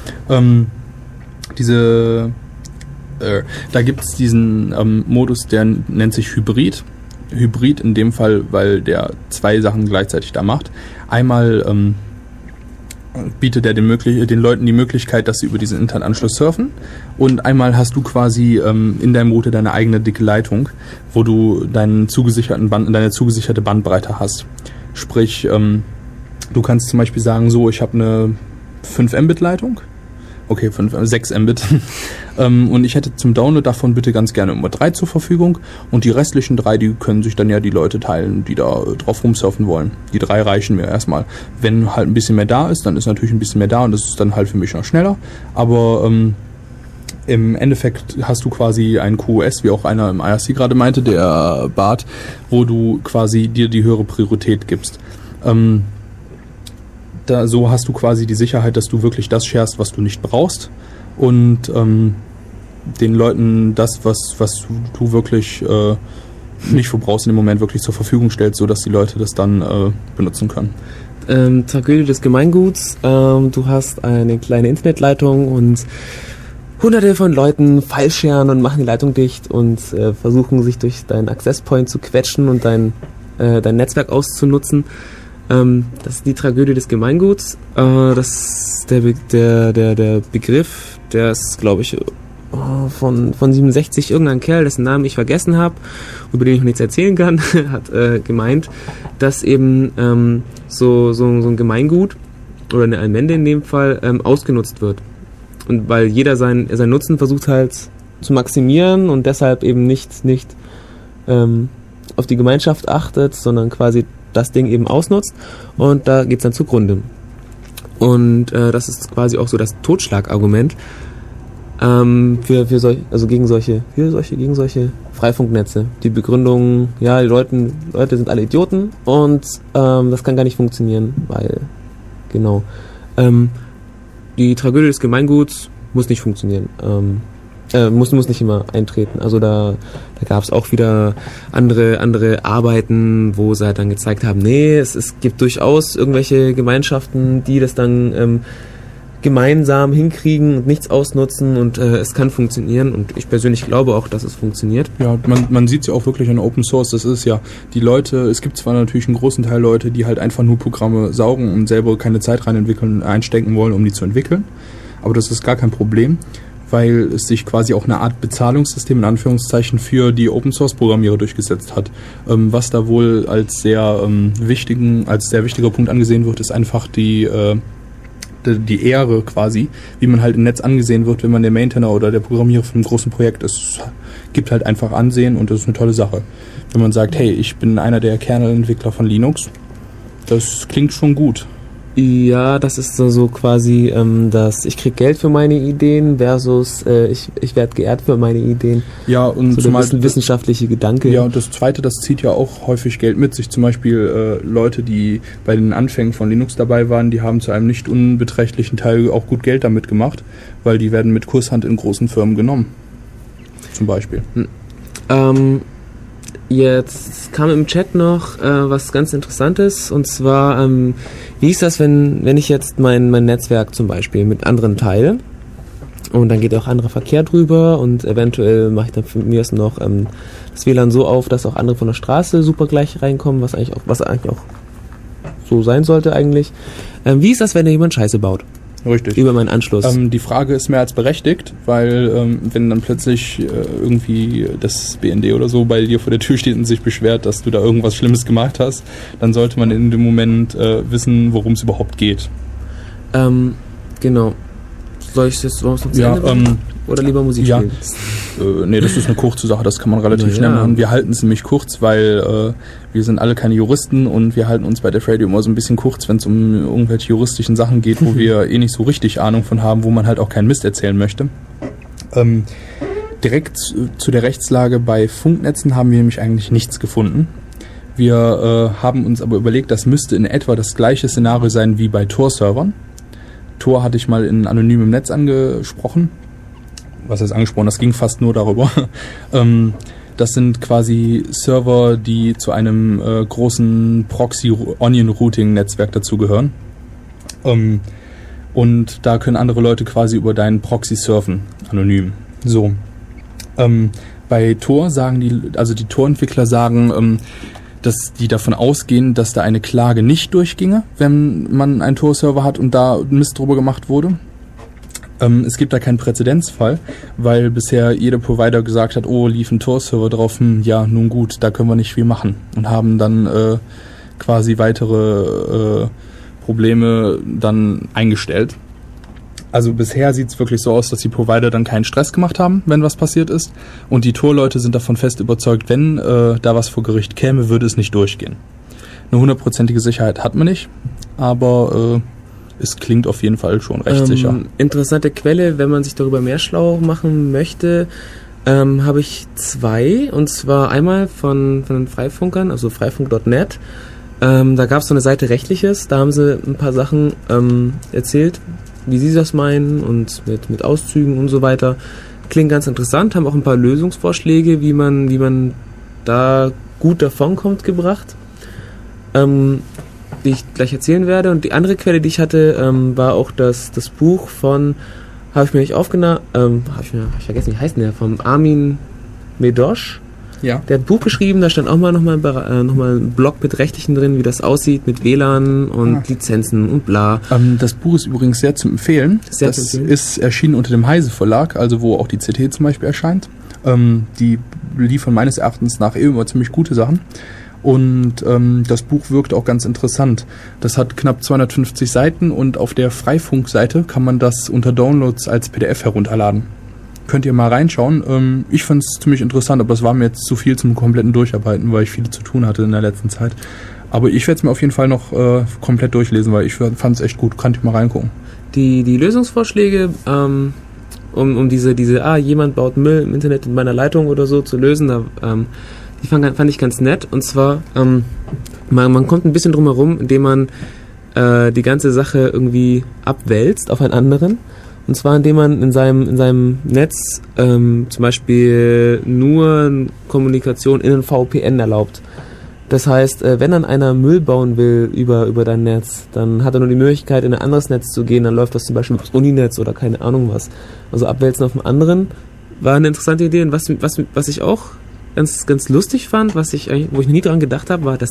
da gibt es diesen Modus, der nennt sich Hybrid. Hybrid in dem Fall, weil der zwei Sachen gleichzeitig da macht. Einmal bietet er den Leuten die Möglichkeit, dass sie über diesen Internetanschluss surfen und einmal hast du quasi in deinem Router deine eigene dicke Leitung, wo du deine zugesicherte Bandbreite hast. Sprich, du kannst zum Beispiel sagen, so, ich habe eine 5 Mbit Leitung. Okay, 6 Mbit. Und ich hätte zum Download davon bitte ganz gerne immer 3 zur Verfügung. Und die restlichen 3, die können sich dann ja die Leute teilen, die da drauf rumsurfen wollen. Die 3 reichen mir erstmal. Wenn halt ein bisschen mehr da ist, dann ist natürlich ein bisschen mehr da und das ist dann halt für mich noch schneller. Aber im Endeffekt hast du quasi ein QoS, wie auch einer im IRC gerade meinte, der Bart, wo du quasi dir die höhere Priorität gibst. So hast du quasi die Sicherheit, dass du wirklich das sharest, was du nicht brauchst und den Leuten das, was du wirklich nicht verbrauchst in dem Moment, wirklich zur Verfügung stellst, sodass die Leute das dann benutzen können. Tragödie des Gemeinguts. Du hast eine kleine Internetleitung und Hunderte von Leuten feilscheren und machen die Leitung dicht und versuchen sich durch deinen Access Point zu quetschen und dein Netzwerk auszunutzen. Das ist die Tragödie des Gemeinguts. Das ist der Begriff, der ist, glaube ich, von 67 irgendein Kerl, dessen Namen ich vergessen habe, über den ich noch nichts erzählen kann, hat gemeint, dass eben so ein Gemeingut oder eine Allmende in dem Fall ausgenutzt wird. Und weil jeder seinen Nutzen versucht halt zu maximieren und deshalb eben nicht auf die Gemeinschaft achtet, sondern quasi das Ding eben ausnutzt und da geht's dann zugrunde. Und das ist quasi auch so das Totschlagargument gegen solche Freifunknetze. Die Begründung, ja, die Leute sind alle Idioten und das kann gar nicht funktionieren, weil die Tragödie des Gemeinguts muss nicht funktionieren. Muss nicht immer eintreten. Also da gab es auch wieder andere Arbeiten, wo sie halt dann gezeigt haben, nee, es gibt durchaus irgendwelche Gemeinschaften, die das dann gemeinsam hinkriegen und nichts ausnutzen und es kann funktionieren und ich persönlich glaube auch, dass es funktioniert. Ja, man sieht es ja auch wirklich an Open Source, das ist ja, die Leute, es gibt zwar natürlich einen großen Teil Leute, die halt einfach nur Programme saugen und selber keine Zeit einstecken wollen, um die zu entwickeln, aber das ist gar kein Problem, weil es sich quasi auch eine Art Bezahlungssystem in Anführungszeichen für die Open-Source-Programmierer durchgesetzt hat. Was da wohl als sehr wichtiger Punkt angesehen wird, ist einfach die Ehre quasi, wie man halt im Netz angesehen wird, wenn man der Maintainer oder der Programmierer von einem großen Projekt ist. Es gibt halt einfach Ansehen und das ist eine tolle Sache. Wenn man sagt, hey, ich bin einer der Kernelentwickler von Linux, das klingt schon gut. Ja, das ist so quasi das, ich krieg Geld für meine Ideen versus ich werde geehrt für meine Ideen. Ja, und so zumal ein wissenschaftliche Gedanke. Ja, und das Zweite, das zieht ja auch häufig Geld mit sich. Zum Beispiel Leute, die bei den Anfängen von Linux dabei waren, die haben zu einem nicht unbeträchtlichen Teil auch gut Geld damit gemacht, weil die werden mit Kusshand in großen Firmen genommen. Zum Beispiel. Jetzt kam im Chat noch was ganz Interessantes, und zwar, wie ist das, wenn ich jetzt mein Netzwerk zum Beispiel mit anderen teile und dann geht auch anderer Verkehr drüber und eventuell mache ich dann von mir aus noch das WLAN so auf, dass auch andere von der Straße super gleich reinkommen, was eigentlich auch so sein sollte eigentlich. Wie ist das, wenn da jemand Scheiße baut? Richtig. Über meinen Anschluss. Die Frage ist mehr als berechtigt, weil wenn dann plötzlich irgendwie das BND oder so bei dir vor der Tür steht und sich beschwert, dass du da irgendwas Schlimmes gemacht hast, dann sollte man in dem Moment wissen, worum es überhaupt geht. Genau. Soll ich das noch zu Ende bringen? Oder lieber Musik spielen? Nee, das ist eine kurze Sache, das kann man relativ schnell machen. Wir halten es nämlich kurz, weil wir sind alle keine Juristen und wir halten uns bei Def Radio immer so ein bisschen kurz, wenn es um irgendwelche juristischen Sachen geht, wo wir nicht so richtig Ahnung von haben, wo man halt auch keinen Mist erzählen möchte. Direkt zu der Rechtslage bei Funknetzen haben wir nämlich eigentlich nichts gefunden. Wir haben uns aber überlegt, das müsste in etwa das gleiche Szenario sein wie bei Tor-Servern. Tor hatte ich mal in anonymem Netz angesprochen. Was heißt angesprochen? Das ging fast nur darüber. Das sind quasi Server, die zu einem großen Proxy-Onion-Routing-Netzwerk dazugehören. Und da können andere Leute quasi über deinen Proxy surfen, anonym. So. Bei Tor sagen die Tor-Entwickler sagen, dass die davon ausgehen, dass da eine Klage nicht durchginge, wenn man einen Tor-Server hat und da Mist drüber gemacht wurde. Es gibt da keinen Präzedenzfall, weil bisher jeder Provider gesagt hat, oh, lief ein Tor-Server drauf, ja, nun gut, da können wir nicht viel machen. Und haben dann quasi weitere Probleme dann eingestellt. Also bisher sieht es wirklich so aus, dass die Provider dann keinen Stress gemacht haben, wenn was passiert ist. Und die Tor-Leute sind davon fest überzeugt, wenn da was vor Gericht käme, würde es nicht durchgehen. Eine 100%ige Sicherheit hat man nicht, aber es klingt auf jeden Fall schon recht sicher. Interessante Quelle, wenn man sich darüber mehr schlau machen möchte, habe ich zwei. Und zwar einmal von den Freifunkern, also freifunk.net. Da gab es so eine Seite Rechtliches, da haben sie ein paar Sachen erzählt, wie sie das meinen und mit Auszügen und so weiter. Klingt ganz interessant, haben auch ein paar Lösungsvorschläge, wie man da gut davonkommt, gebracht, die ich gleich erzählen werde. Und die andere Quelle, die ich hatte, war auch das Buch von, habe ich mir nicht aufgenommen, habe ich vergessen, wie heißt der, vom Armin Medosch. Ja. Der hat ein Buch geschrieben, da stand auch mal nochmal ein Blog mit Rechtlichen drin, wie das aussieht mit WLAN und Lizenzen und bla. Das Buch ist übrigens sehr zu empfehlen. Ist erschienen unter dem Heise Verlag, also wo auch die CT zum Beispiel erscheint. Die liefern meines Erachtens nach immer ziemlich gute Sachen. Und das Buch wirkt auch ganz interessant. Das hat knapp 250 Seiten und auf der Freifunk-Seite kann man das unter Downloads als PDF herunterladen. Könnt ihr mal reinschauen. Ich fand es ziemlich interessant, aber es war mir jetzt zu viel zum kompletten Durcharbeiten, weil ich viel zu tun hatte in der letzten Zeit. Aber ich werde es mir auf jeden Fall noch komplett durchlesen, weil ich fand es echt gut. Könnt ihr mal reingucken. Die Lösungsvorschläge, um diese jemand baut Müll im Internet in meiner Leitung oder so zu lösen, die fand ich ganz nett. Und zwar, man kommt ein bisschen drum herum, indem man die ganze Sache irgendwie abwälzt auf einen anderen. Und zwar, indem man in seinem Netz zum Beispiel nur Kommunikation in einen VPN erlaubt. Das heißt, wenn dann einer Müll bauen will über dein Netz, dann hat er nur die Möglichkeit, in ein anderes Netz zu gehen. Dann läuft das zum Beispiel aufs Uninetz oder keine Ahnung was. Also abwälzen auf einen anderen war eine interessante Idee. Und was ich auch ganz, ganz lustig fand, wo ich noch nie dran gedacht habe, war das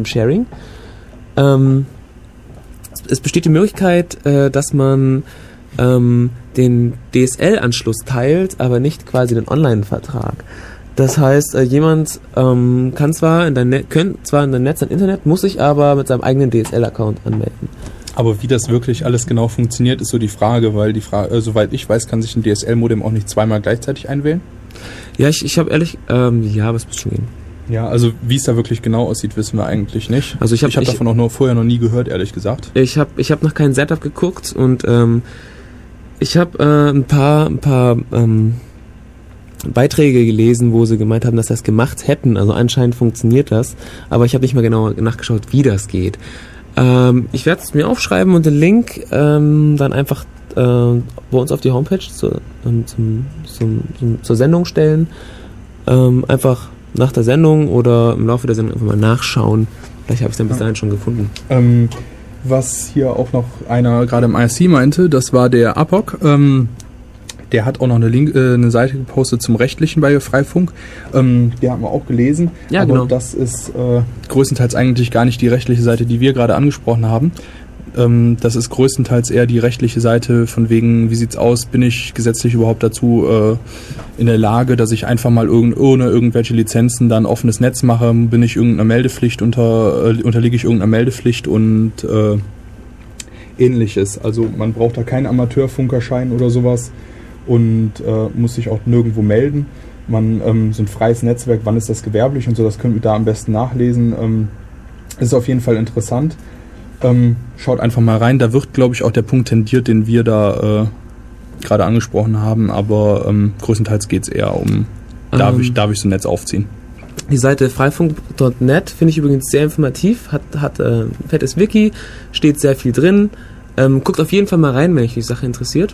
DSL-Modem-Sharing. Es besteht die Möglichkeit, dass man den DSL-Anschluss teilt, aber nicht quasi den Online-Vertrag. Das heißt, jemand kann zwar in dein Netz, ein Internet, muss sich aber mit seinem eigenen DSL-Account anmelden. Aber wie das wirklich alles genau funktioniert, ist so die Frage, weil soweit ich weiß, kann sich ein DSL-Modem auch nicht zweimal gleichzeitig einwählen. Ja, ich habe ehrlich, ja, aber es muss schon gehen. Ja, also wie es da wirklich genau aussieht, wissen wir eigentlich nicht. Also ich habe davon auch vorher noch nie gehört, ehrlich gesagt. Ich hab noch kein Setup geguckt und ich habe ein paar Beiträge gelesen, wo sie gemeint haben, dass sie das gemacht hätten. Also anscheinend funktioniert das, aber ich habe nicht mal genau nachgeschaut, wie das geht. Ich werde es mir aufschreiben und den Link dann einfach bei uns auf die Homepage zur Sendung stellen. Einfach nach der Sendung oder im Laufe der Sendung einfach mal nachschauen. Vielleicht habe ich es dann bis dahin schon gefunden. Was hier auch noch einer gerade im IRC meinte, das war der APOC. Der hat auch noch eine Seite gepostet zum Rechtlichen bei Freifunk. Die haben wir auch gelesen. Ja, aber genau. Das ist größtenteils eigentlich gar nicht die rechtliche Seite, die wir gerade angesprochen haben. Das ist größtenteils eher die rechtliche Seite von wegen, wie sieht's aus, bin ich gesetzlich überhaupt dazu in der Lage, dass ich einfach mal ohne irgendwelche Lizenzen dann offenes Netz mache, bin ich irgendeiner Meldepflicht unterliege ich irgendeiner Meldepflicht und ähnliches. Also man braucht da keinen Amateurfunkerschein oder sowas und muss sich auch nirgendwo melden. So ein freies Netzwerk, wann ist das gewerblich und so, das könnt ihr da am besten nachlesen. Ist auf jeden Fall interessant. Schaut einfach mal rein, da wird, glaube ich, auch der Punkt tendiert, den wir da gerade angesprochen haben, aber größtenteils geht es eher um, darf ich so ein Netz aufziehen. Die Seite freifunk.net finde ich übrigens sehr informativ, hat ein fettes Wiki, steht sehr viel drin. Guckt auf jeden Fall mal rein, wenn euch die Sache interessiert.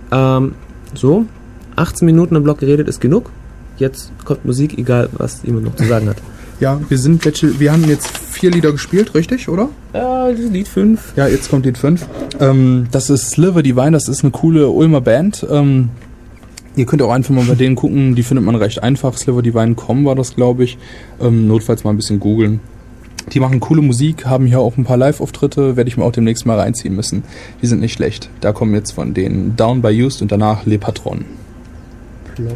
18 Minuten am Blog geredet ist genug. Jetzt kommt Musik, egal was jemand noch zu sagen hat. Ja, wir haben jetzt 4 Lieder gespielt, richtig, oder? Lied 5. Ja, jetzt kommt Lied 5. Das ist Sliver Divine, das ist eine coole Ulmer Band. Ihr könnt auch einfach mal bei denen gucken, die findet man recht einfach. Sliverdivine.com war das, glaube ich. Notfalls mal ein bisschen googeln. Die machen coole Musik, haben hier auch ein paar Live-Auftritte, werde ich mir auch demnächst mal reinziehen müssen. Die sind nicht schlecht. Da kommen jetzt von denen Down by Used und danach Le Patron. Plop.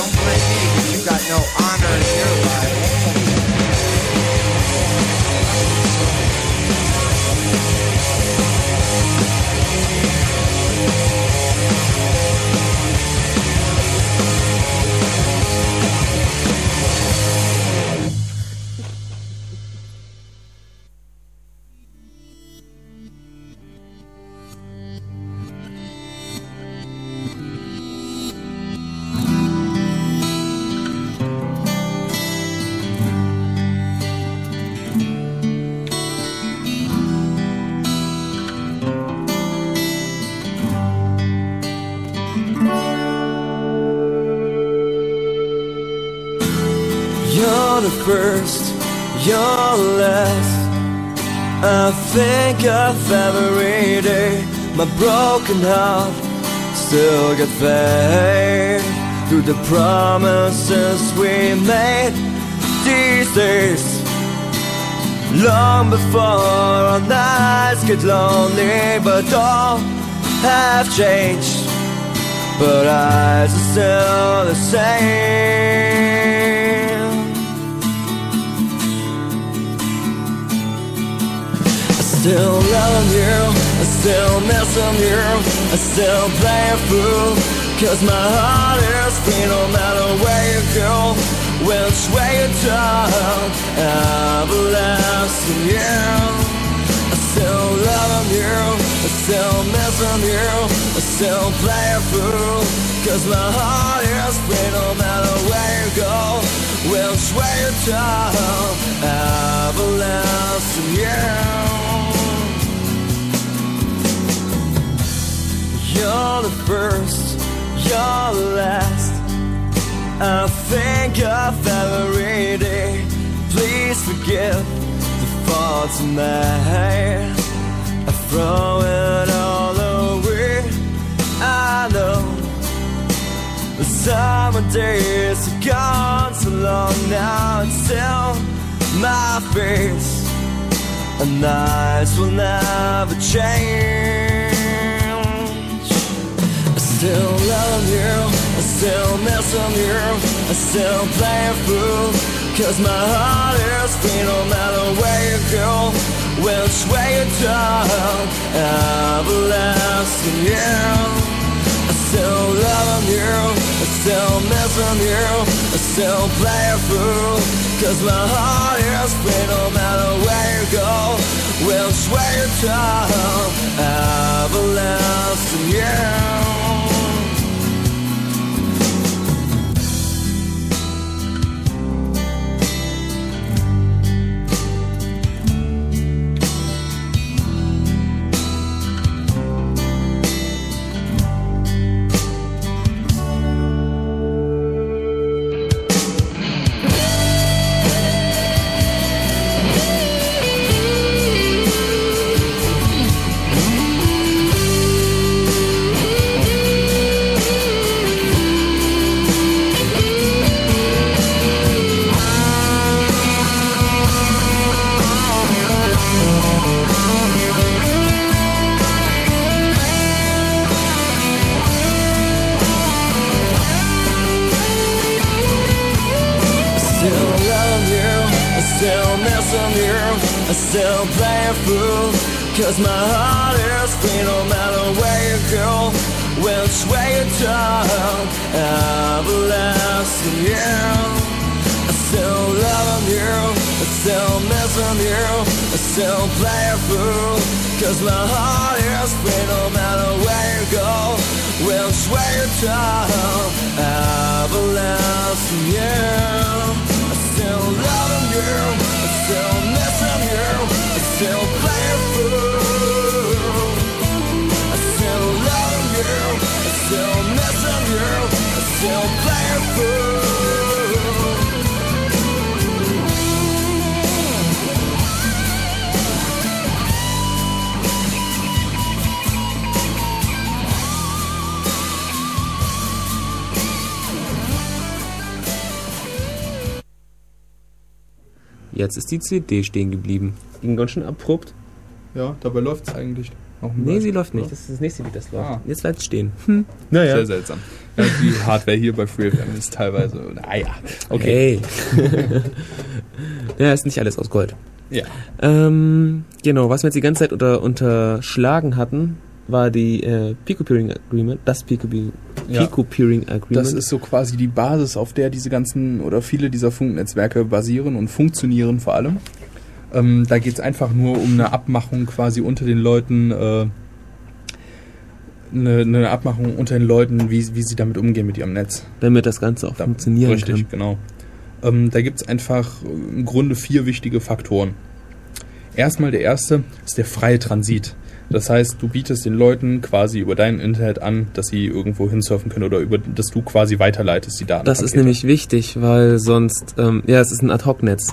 don't blame me, 'cause you got no honor in your life. You're the first, you're the last. I think of every day. My broken heart still get fed through the promises we made these days. Long before our nights get lonely, but all have changed. But eyes are still the same. Still loving you, I still missing you, I still play a fool, 'cause my heart is free no matter where you go, which way you turn, everlasting you. I still loving you, I still missing you, I still play a fool, 'cause my heart is free no matter where you go, which way you turn, everlasting you. You're the first, you're the last. I think of every day. Please forgive the faults I made. I throw it all away. I know the summer days are gone so long now, and still my face and nights will never change. Still love you, I still missing you, I still play a fool, 'cause my heart is free no matter where you go, which way you turn, everlasting you. I still loving you, I still missing you, I still play a fool, 'cause my heart is free no matter where you go, which way you turn, everlasting you. I still play a fool, 'cause my heart is free no matter where you go, which way you turn, everlasting you. I still loving you, I still missing you, I still play a fool, 'cause my heart is free no matter where you go, which way you turn, everlasting you. I still loving you, I still missing you, I still play a fool. I still love you, I still missing you, I still play a fool. Jetzt ist die CD stehen geblieben. Ging ganz schön abrupt. Ja, dabei läuft's eigentlich. Noch Nee, sie läuft nicht. Das ist das nächste Lied, das läuft. Ah. Jetzt bleibt es stehen. Naja. Sehr seltsam. Ja, die Hardware hier bei FreeFM ist teilweise... Naja, okay. Hey. Ja, ist nicht alles aus Gold. Ja. Genau, was wir jetzt die ganze Zeit unterschlagen hatten, war die Pico-Peering Agreement, das Pico-Peering Agreement. Das ist so quasi die Basis, auf der diese ganzen oder viele dieser Funknetzwerke basieren und funktionieren vor allem. Da geht es einfach nur um eine Abmachung quasi unter den Leuten, eine Abmachung unter den Leuten, wie sie damit umgehen mit ihrem Netz. Damit das Ganze auch funktionieren kann. Richtig, genau. Da gibt es einfach im Grunde 4 wichtige Faktoren. Erstmal der erste ist der freie Transit. Das heißt, du bietest den Leuten quasi über dein Internet an, dass sie irgendwo hinsurfen können oder dass du quasi weiterleitest die Daten. Das ist nämlich wichtig, weil sonst, es ist ein Ad-Hoc-Netz.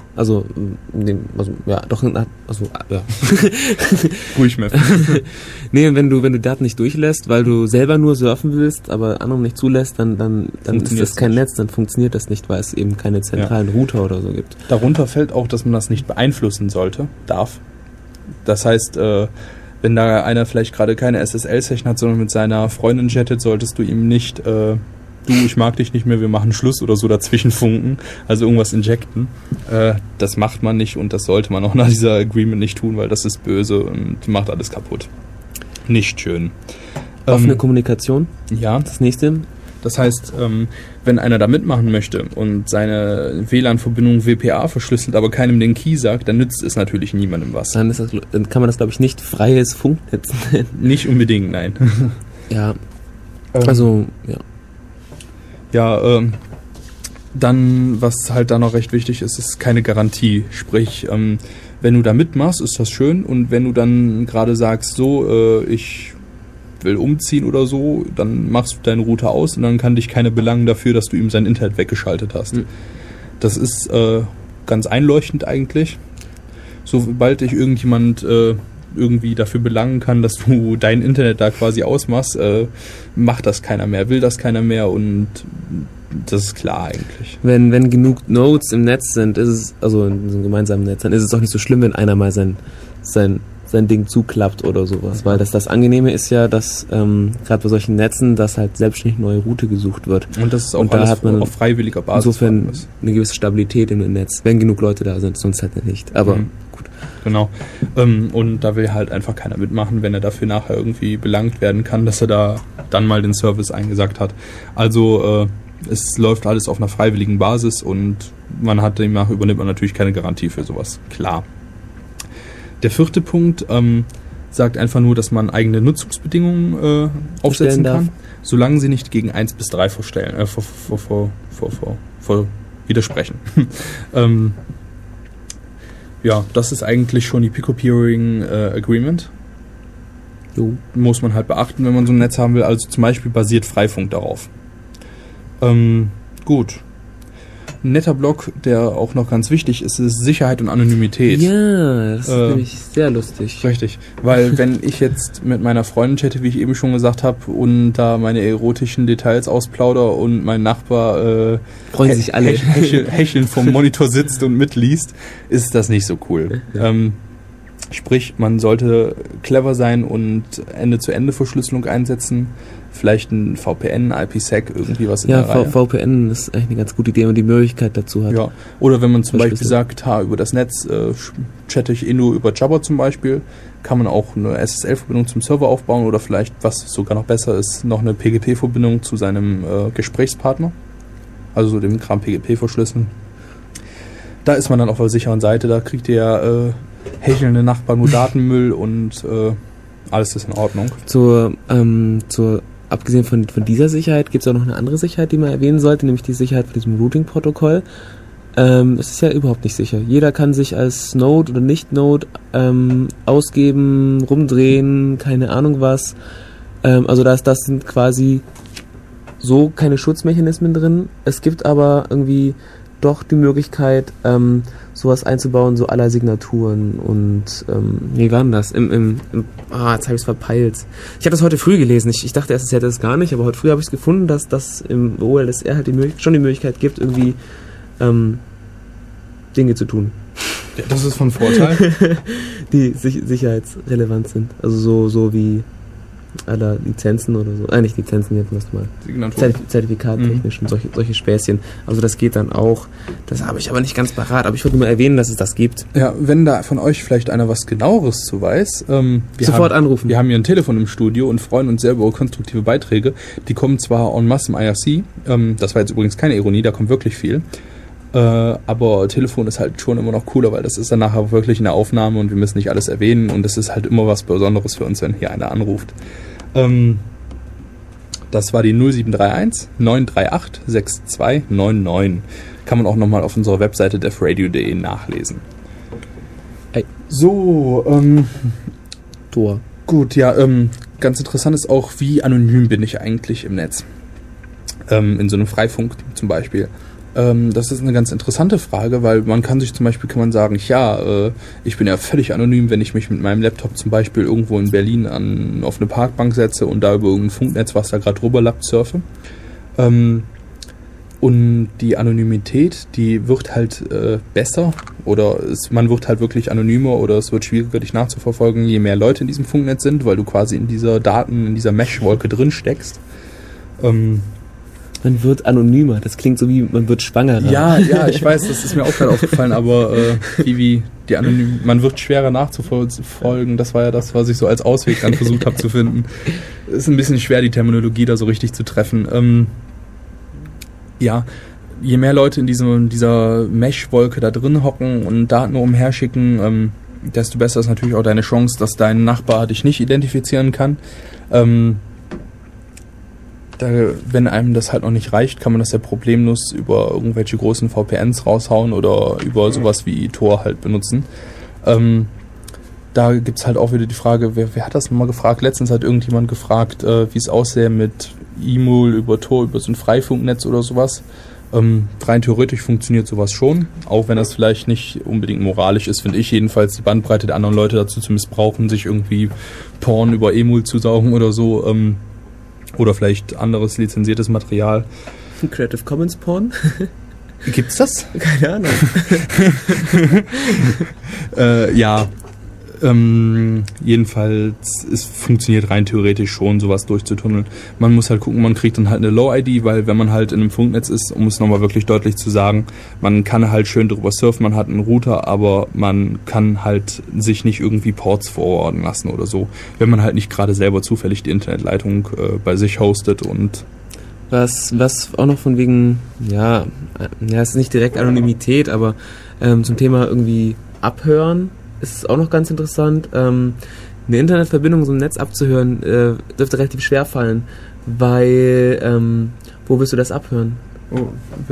Ruhig mehr. Nee, wenn du Daten nicht durchlässt, weil du selber nur surfen willst, aber anderen nicht zulässt, dann ist das kein Netz, dann funktioniert das nicht, weil es eben keine zentralen Router oder so gibt. Darunter fällt auch, dass man das nicht beeinflussen darf. Das heißt, wenn da einer vielleicht gerade keine SSL-Session hat, sondern mit seiner Freundin chattet, solltest du ihm nicht, ich mag dich nicht mehr, wir machen Schluss oder so dazwischen funken, also irgendwas injecten. Das macht man nicht und das sollte man auch nach dieser Agreement nicht tun, weil das ist böse und macht alles kaputt. Nicht schön. Offene Kommunikation? Ja. Das nächste? Das heißt, wenn einer da mitmachen möchte und seine WLAN-Verbindung WPA verschlüsselt, aber keinem den Key sagt, dann nützt es natürlich niemandem was. Dann kann man das, glaube ich, nicht freies Funknetz nennen. Nicht unbedingt, nein. Ja. Ja, dann, was halt da noch recht wichtig ist, ist keine Garantie. Sprich, wenn du da mitmachst, ist das schön und wenn du dann gerade sagst, ich will umziehen oder so, dann machst du deinen Router aus und dann kann dich keiner belangen dafür, dass du ihm sein Internet weggeschaltet hast. Das ist ganz einleuchtend eigentlich. Sobald dich irgendjemand irgendwie dafür belangen kann, dass du dein Internet da quasi ausmachst, macht das keiner mehr, will das keiner mehr und das ist klar eigentlich. Wenn genug Nodes im Netz sind, ist es, also in so einem gemeinsamen Netz, dann ist es auch nicht so schlimm, wenn einer mal sein Ding zuklappt oder sowas, weil das Angenehme ist ja, dass gerade bei solchen Netzen, dass halt selbstständig neue Route gesucht wird. Und das ist auch alles hat man auf freiwilliger Basis. Insofern eine gewisse Stabilität im Netz, wenn genug Leute da sind, sonst halt nicht. Aber gut. Genau. Und da will halt einfach keiner mitmachen, wenn er dafür nachher irgendwie belangt werden kann, dass er da dann mal den Service eingesagt hat. Also es läuft alles auf einer freiwilligen Basis und demnach übernimmt man natürlich keine Garantie für sowas. Klar. Der 4. Punkt sagt einfach nur, dass man eigene Nutzungsbedingungen aufsetzen kann, solange sie nicht gegen 1 bis 3 widersprechen. Ja, das ist eigentlich schon die Pico-Peering Agreement. Muss man halt beachten, wenn man so ein Netz haben will. Also zum Beispiel basiert Freifunk darauf. Gut. Ein netter Block, der auch noch ganz wichtig ist, ist Sicherheit und Anonymität. Ja, das ist nämlich sehr lustig. Richtig, weil wenn ich jetzt mit meiner Freundin chatte, wie ich eben schon gesagt habe, und da meine erotischen Details ausplauder und mein Nachbar freuen sich alle hechelnd vom Monitor sitzt und mitliest, ist das nicht so cool. Ja. Sprich, man sollte clever sein und Ende-zu-Ende-Verschlüsselung einsetzen. Vielleicht ein VPN, IPsec, irgendwie was in der Reihe. Ja, VPN ist eigentlich eine ganz gute Idee, wenn man die Möglichkeit dazu hat. Ja, oder wenn man zum Beispiel sagt, über das Netz chatte ich nur über Jabber zum Beispiel, kann man auch eine SSL-Verbindung zum Server aufbauen oder vielleicht, was sogar noch besser ist, noch eine PGP-Verbindung zu seinem Gesprächspartner. Also so dem Kram PGP verschlüsseln. Da ist man dann auf der sicheren Seite, da kriegt ihr hechelnde Nachbarn nur Datenmüll und alles ist in Ordnung. Abgesehen von dieser Sicherheit gibt es auch noch eine andere Sicherheit, die man erwähnen sollte, nämlich die Sicherheit von diesem Routing-Protokoll. Es ist ja überhaupt nicht sicher. Jeder kann sich als Node oder Nicht-Node ausgeben, rumdrehen, keine Ahnung was. Also das sind quasi so keine Schutzmechanismen drin. Es gibt aber irgendwie doch die Möglichkeit, sowas einzubauen, so aller Signaturen und wie war denn das? Jetzt habe ich es verpeilt. Ich habe das heute früh gelesen. Ich dachte erst, es hätte es gar nicht, aber heute früh habe ich es gefunden, dass das im OLSR halt schon die Möglichkeit gibt, irgendwie Dinge zu tun. Ja, das ist von Vorteil. die sicherheitsrelevant sind. Also so wie aller Lizenzen oder so. Nicht Lizenzen, jetzt musst du mal. Zertifikattechnisch und solche Späßchen. Also das geht dann auch. Das habe ich aber nicht ganz parat. Aber ich wollte nur mal erwähnen, dass es das gibt. Ja, wenn da von euch vielleicht einer was Genaueres zu weiß, sofort anrufen. Wir haben hier ein Telefon im Studio und freuen uns sehr über konstruktive Beiträge. Die kommen zwar en masse im IRC, das war jetzt übrigens keine Ironie, da kommt wirklich viel. Aber Telefon ist halt schon immer noch cooler, weil das ist dann nachher wirklich eine Aufnahme und wir müssen nicht alles erwähnen und das ist halt immer was Besonderes für uns, wenn hier einer anruft. Das war die 0731 938 6299. Kann man auch nochmal auf unserer Webseite defradio.de nachlesen. Hey. So, Tor. Gut, ja, ganz interessant ist auch, wie anonym bin ich eigentlich im Netz? In so einem Freifunk zum Beispiel. Das ist eine ganz interessante Frage, weil man kann sagen, ich bin ja völlig anonym, wenn ich mich mit meinem Laptop zum Beispiel irgendwo in Berlin auf eine Parkbank setze und da über irgendein Funknetz, was da gerade drüber lappt, surfe. Und die Anonymität, die wird halt besser oder man wird halt wirklich anonymer oder es wird schwieriger, dich nachzuverfolgen, je mehr Leute in diesem Funknetz sind, weil du quasi in dieser Mesh-Wolke drin steckst. Man wird anonymer. Das klingt so wie, man wird schwangerer. Ja, ich weiß, das ist mir auch gerade aufgefallen, aber man wird schwerer nachzufolgen. Das war ja das, was ich so als Ausweg dann versucht habe zu finden. Ist ein bisschen schwer, die Terminologie da so richtig zu treffen. Je mehr Leute in dieser Mesh-Wolke da drin hocken und Daten umherschicken, desto besser ist natürlich auch deine Chance, dass dein Nachbar dich nicht identifizieren kann. Wenn einem das halt noch nicht reicht, kann man das ja problemlos über irgendwelche großen VPNs raushauen oder über sowas wie Tor halt benutzen. Da gibt's halt auch wieder die Frage, wer hat das nochmal gefragt? Letztens hat irgendjemand gefragt, wie es aussähe mit E-Mail über Tor, über so ein Freifunknetz oder sowas. Rein theoretisch funktioniert sowas schon, auch wenn das vielleicht nicht unbedingt moralisch ist, finde ich jedenfalls, die Bandbreite der anderen Leute dazu zu missbrauchen, sich irgendwie Porn über E-Mail zu saugen oder so. Oder vielleicht anderes lizenziertes Material. Creative Commons Porn? Gibt's das? Keine Ahnung. Jedenfalls, es funktioniert rein theoretisch schon, sowas durchzutunneln. Man muss halt gucken, man kriegt dann halt eine Low-ID, weil wenn man halt in einem Funknetz ist, um es nochmal wirklich deutlich zu sagen, man kann halt schön drüber surfen, man hat einen Router, aber man kann halt sich nicht irgendwie Ports forwarden lassen oder so, wenn man halt nicht gerade selber zufällig die Internetleitung bei sich hostet und Was auch noch von wegen, es ist nicht direkt Anonymität, aber zum Thema irgendwie Abhören ist auch noch ganz interessant. Eine Internetverbindung so im Netz abzuhören, dürfte relativ schwer fallen, weil, wo willst du das abhören? Oh,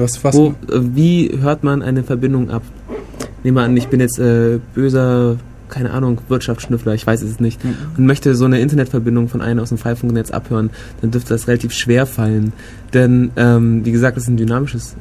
wie hört man eine Verbindung ab? Nehmen wir an, ich bin jetzt böser, keine Ahnung, Wirtschaftsschnüffler, ich weiß es nicht, und möchte so eine Internetverbindung von einem aus dem Freifunknetz abhören, dann dürfte das relativ schwer fallen. Denn, wie gesagt, das ist ein dynamisches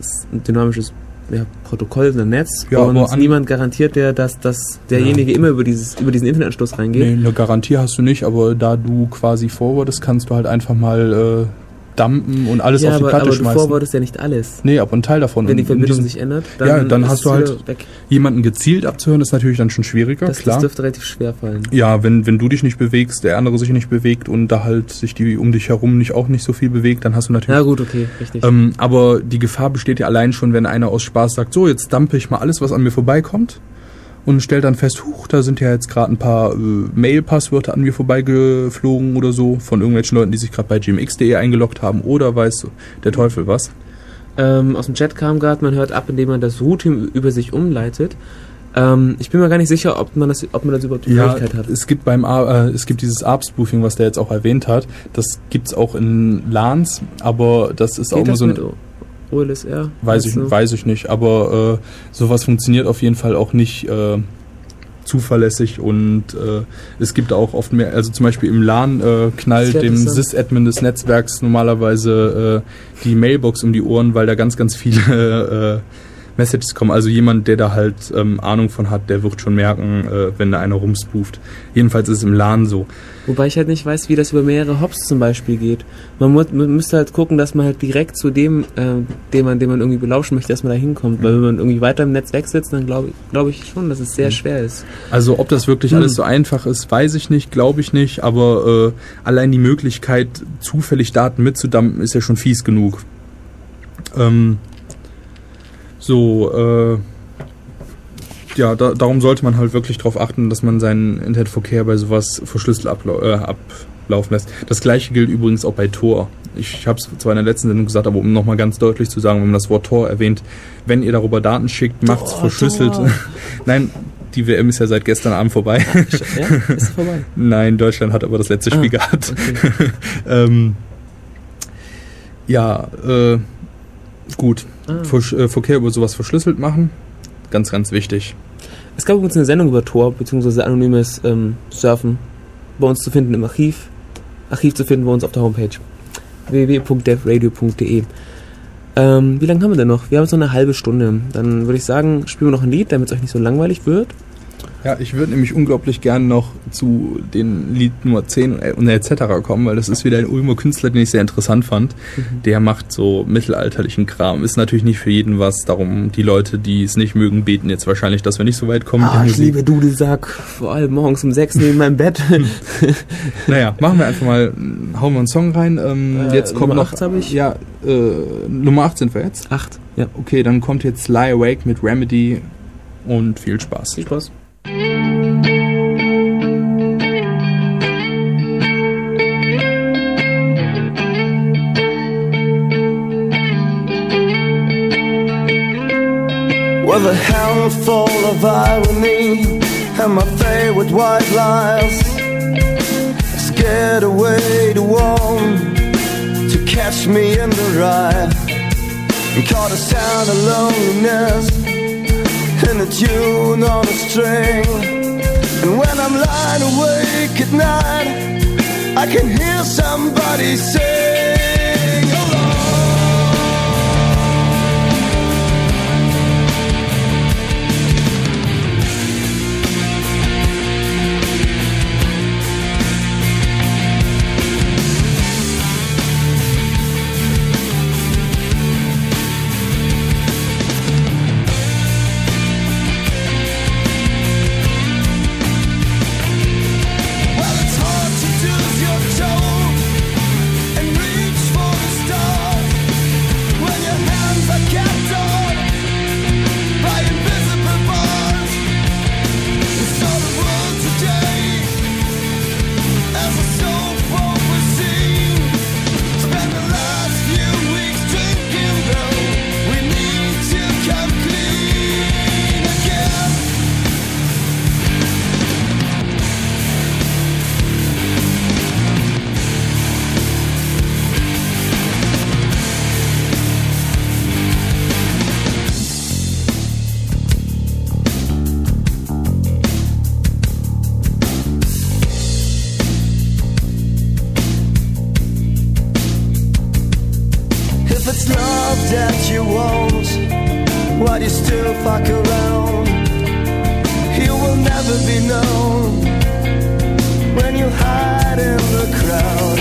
Protokoll, ein Netz, und niemand garantiert dass derjenige immer über diesen Internetanschluss reingeht. Nee, eine Garantie hast du nicht, aber da du quasi forwardest, kannst du halt einfach mal dumpen und alles auf die Platte schmeißen. Aber du forwardest ja nicht alles. Nee, aber ein Teil davon. Wenn die Verbindung sich ändert, dann hast du halt weg. Jemanden gezielt abzuhören, ist natürlich dann schon schwieriger, klar. Das dürfte relativ schwer fallen. Ja, wenn du dich nicht bewegst, der andere sich nicht bewegt und da halt sich die um dich herum auch nicht so viel bewegt, dann hast du natürlich... Ja gut, okay, richtig. Aber die Gefahr besteht ja allein schon, wenn einer aus Spaß sagt, so, jetzt dumpe ich mal alles, was an mir vorbeikommt, und stellt dann fest, da sind ja jetzt gerade ein paar Mail-Passwörter an mir vorbeigeflogen oder so, von irgendwelchen Leuten, die sich gerade bei gmx.de eingeloggt haben, oder weiß der Teufel was. Aus dem Chat kam gerade, man hört ab, indem man das Routing über sich umleitet. Ich bin mir gar nicht sicher, ob man das überhaupt die Möglichkeit hat. Es gibt dieses ARP-Spoofing, was der jetzt auch erwähnt hat. Das gibt's auch in LANs, aber das ist auch immer so ein... OLSR? Weiß ich nicht, aber sowas funktioniert auf jeden Fall auch nicht zuverlässig und es gibt auch oft mehr, also zum Beispiel im LAN knallt dem Sys-Admin des Netzwerks normalerweise die Mailbox um die Ohren, weil da ganz, ganz viele Messages kommen. Also jemand, der da halt Ahnung von hat, der wird schon merken, wenn da einer rumspooft. Jedenfalls ist es im LAN so. Wobei ich halt nicht weiß, wie das über mehrere Hops zum Beispiel geht. Man müsste halt gucken, dass man halt direkt zu dem, den man irgendwie belauschen möchte, dass man da hinkommt. Weil wenn man irgendwie weiter im Netz wegsitzt, dann glaube ich schon, dass es sehr schwer ist. Also ob das wirklich alles so einfach ist, weiß ich nicht, glaube ich nicht. Aber allein die Möglichkeit, zufällig Daten mitzudumpen, ist ja schon fies genug. Darum sollte man halt wirklich darauf achten, dass man seinen Internetverkehr bei sowas verschlüsselt ablaufen lässt. Das gleiche gilt übrigens auch bei Tor. Ich habe es zwar in der letzten Sendung gesagt, aber um nochmal ganz deutlich zu sagen, wenn man das Wort Tor erwähnt, wenn ihr darüber Daten schickt, macht's verschlüsselt. Nein, die WM ist ja seit gestern Abend vorbei. Ja, ist vorbei. Nein, Deutschland hat aber das letzte Spiel gehabt. Okay. Gut. Verkehr über sowas verschlüsselt machen. Ganz, ganz wichtig. Es gab übrigens eine Sendung über Tor, beziehungsweise anonymes Surfen, bei uns zu finden im Archiv. Archiv zu finden bei uns auf der Homepage www.devradio.de. Wie lange haben wir denn noch? Wir haben jetzt noch eine halbe Stunde. Dann würde ich sagen, spielen wir noch ein Lied, damit es euch nicht so langweilig wird. Ja, ich würde nämlich unglaublich gerne noch zu den Lied Nummer 10 und etc. kommen, weil das ist wieder ein Ulmer Künstler, den ich sehr interessant fand. Der macht so mittelalterlichen Kram. Ist natürlich nicht für jeden was, darum die Leute, die es nicht mögen, beten jetzt wahrscheinlich, dass wir nicht so weit kommen. Ich liebe Dudelsack, vor allem morgens um 6 neben meinem Bett. Naja, machen wir einfach mal, hauen wir einen Song rein. Jetzt kommt Nummer noch, 8 habe ich. Ja, Nummer 8 sind wir jetzt. 8, ja. Okay, dann kommt jetzt Lie Awake mit Remedy und viel Spaß. Viel Spaß. With a handful of irony and my favorite white lies, I scared away the one to catch me in the ride, and caught the sound of loneliness in a tune on a string. And when I'm lying awake at night, I can hear somebody sing along. Why do you still fuck around? You will never be known when you hide in the crowd.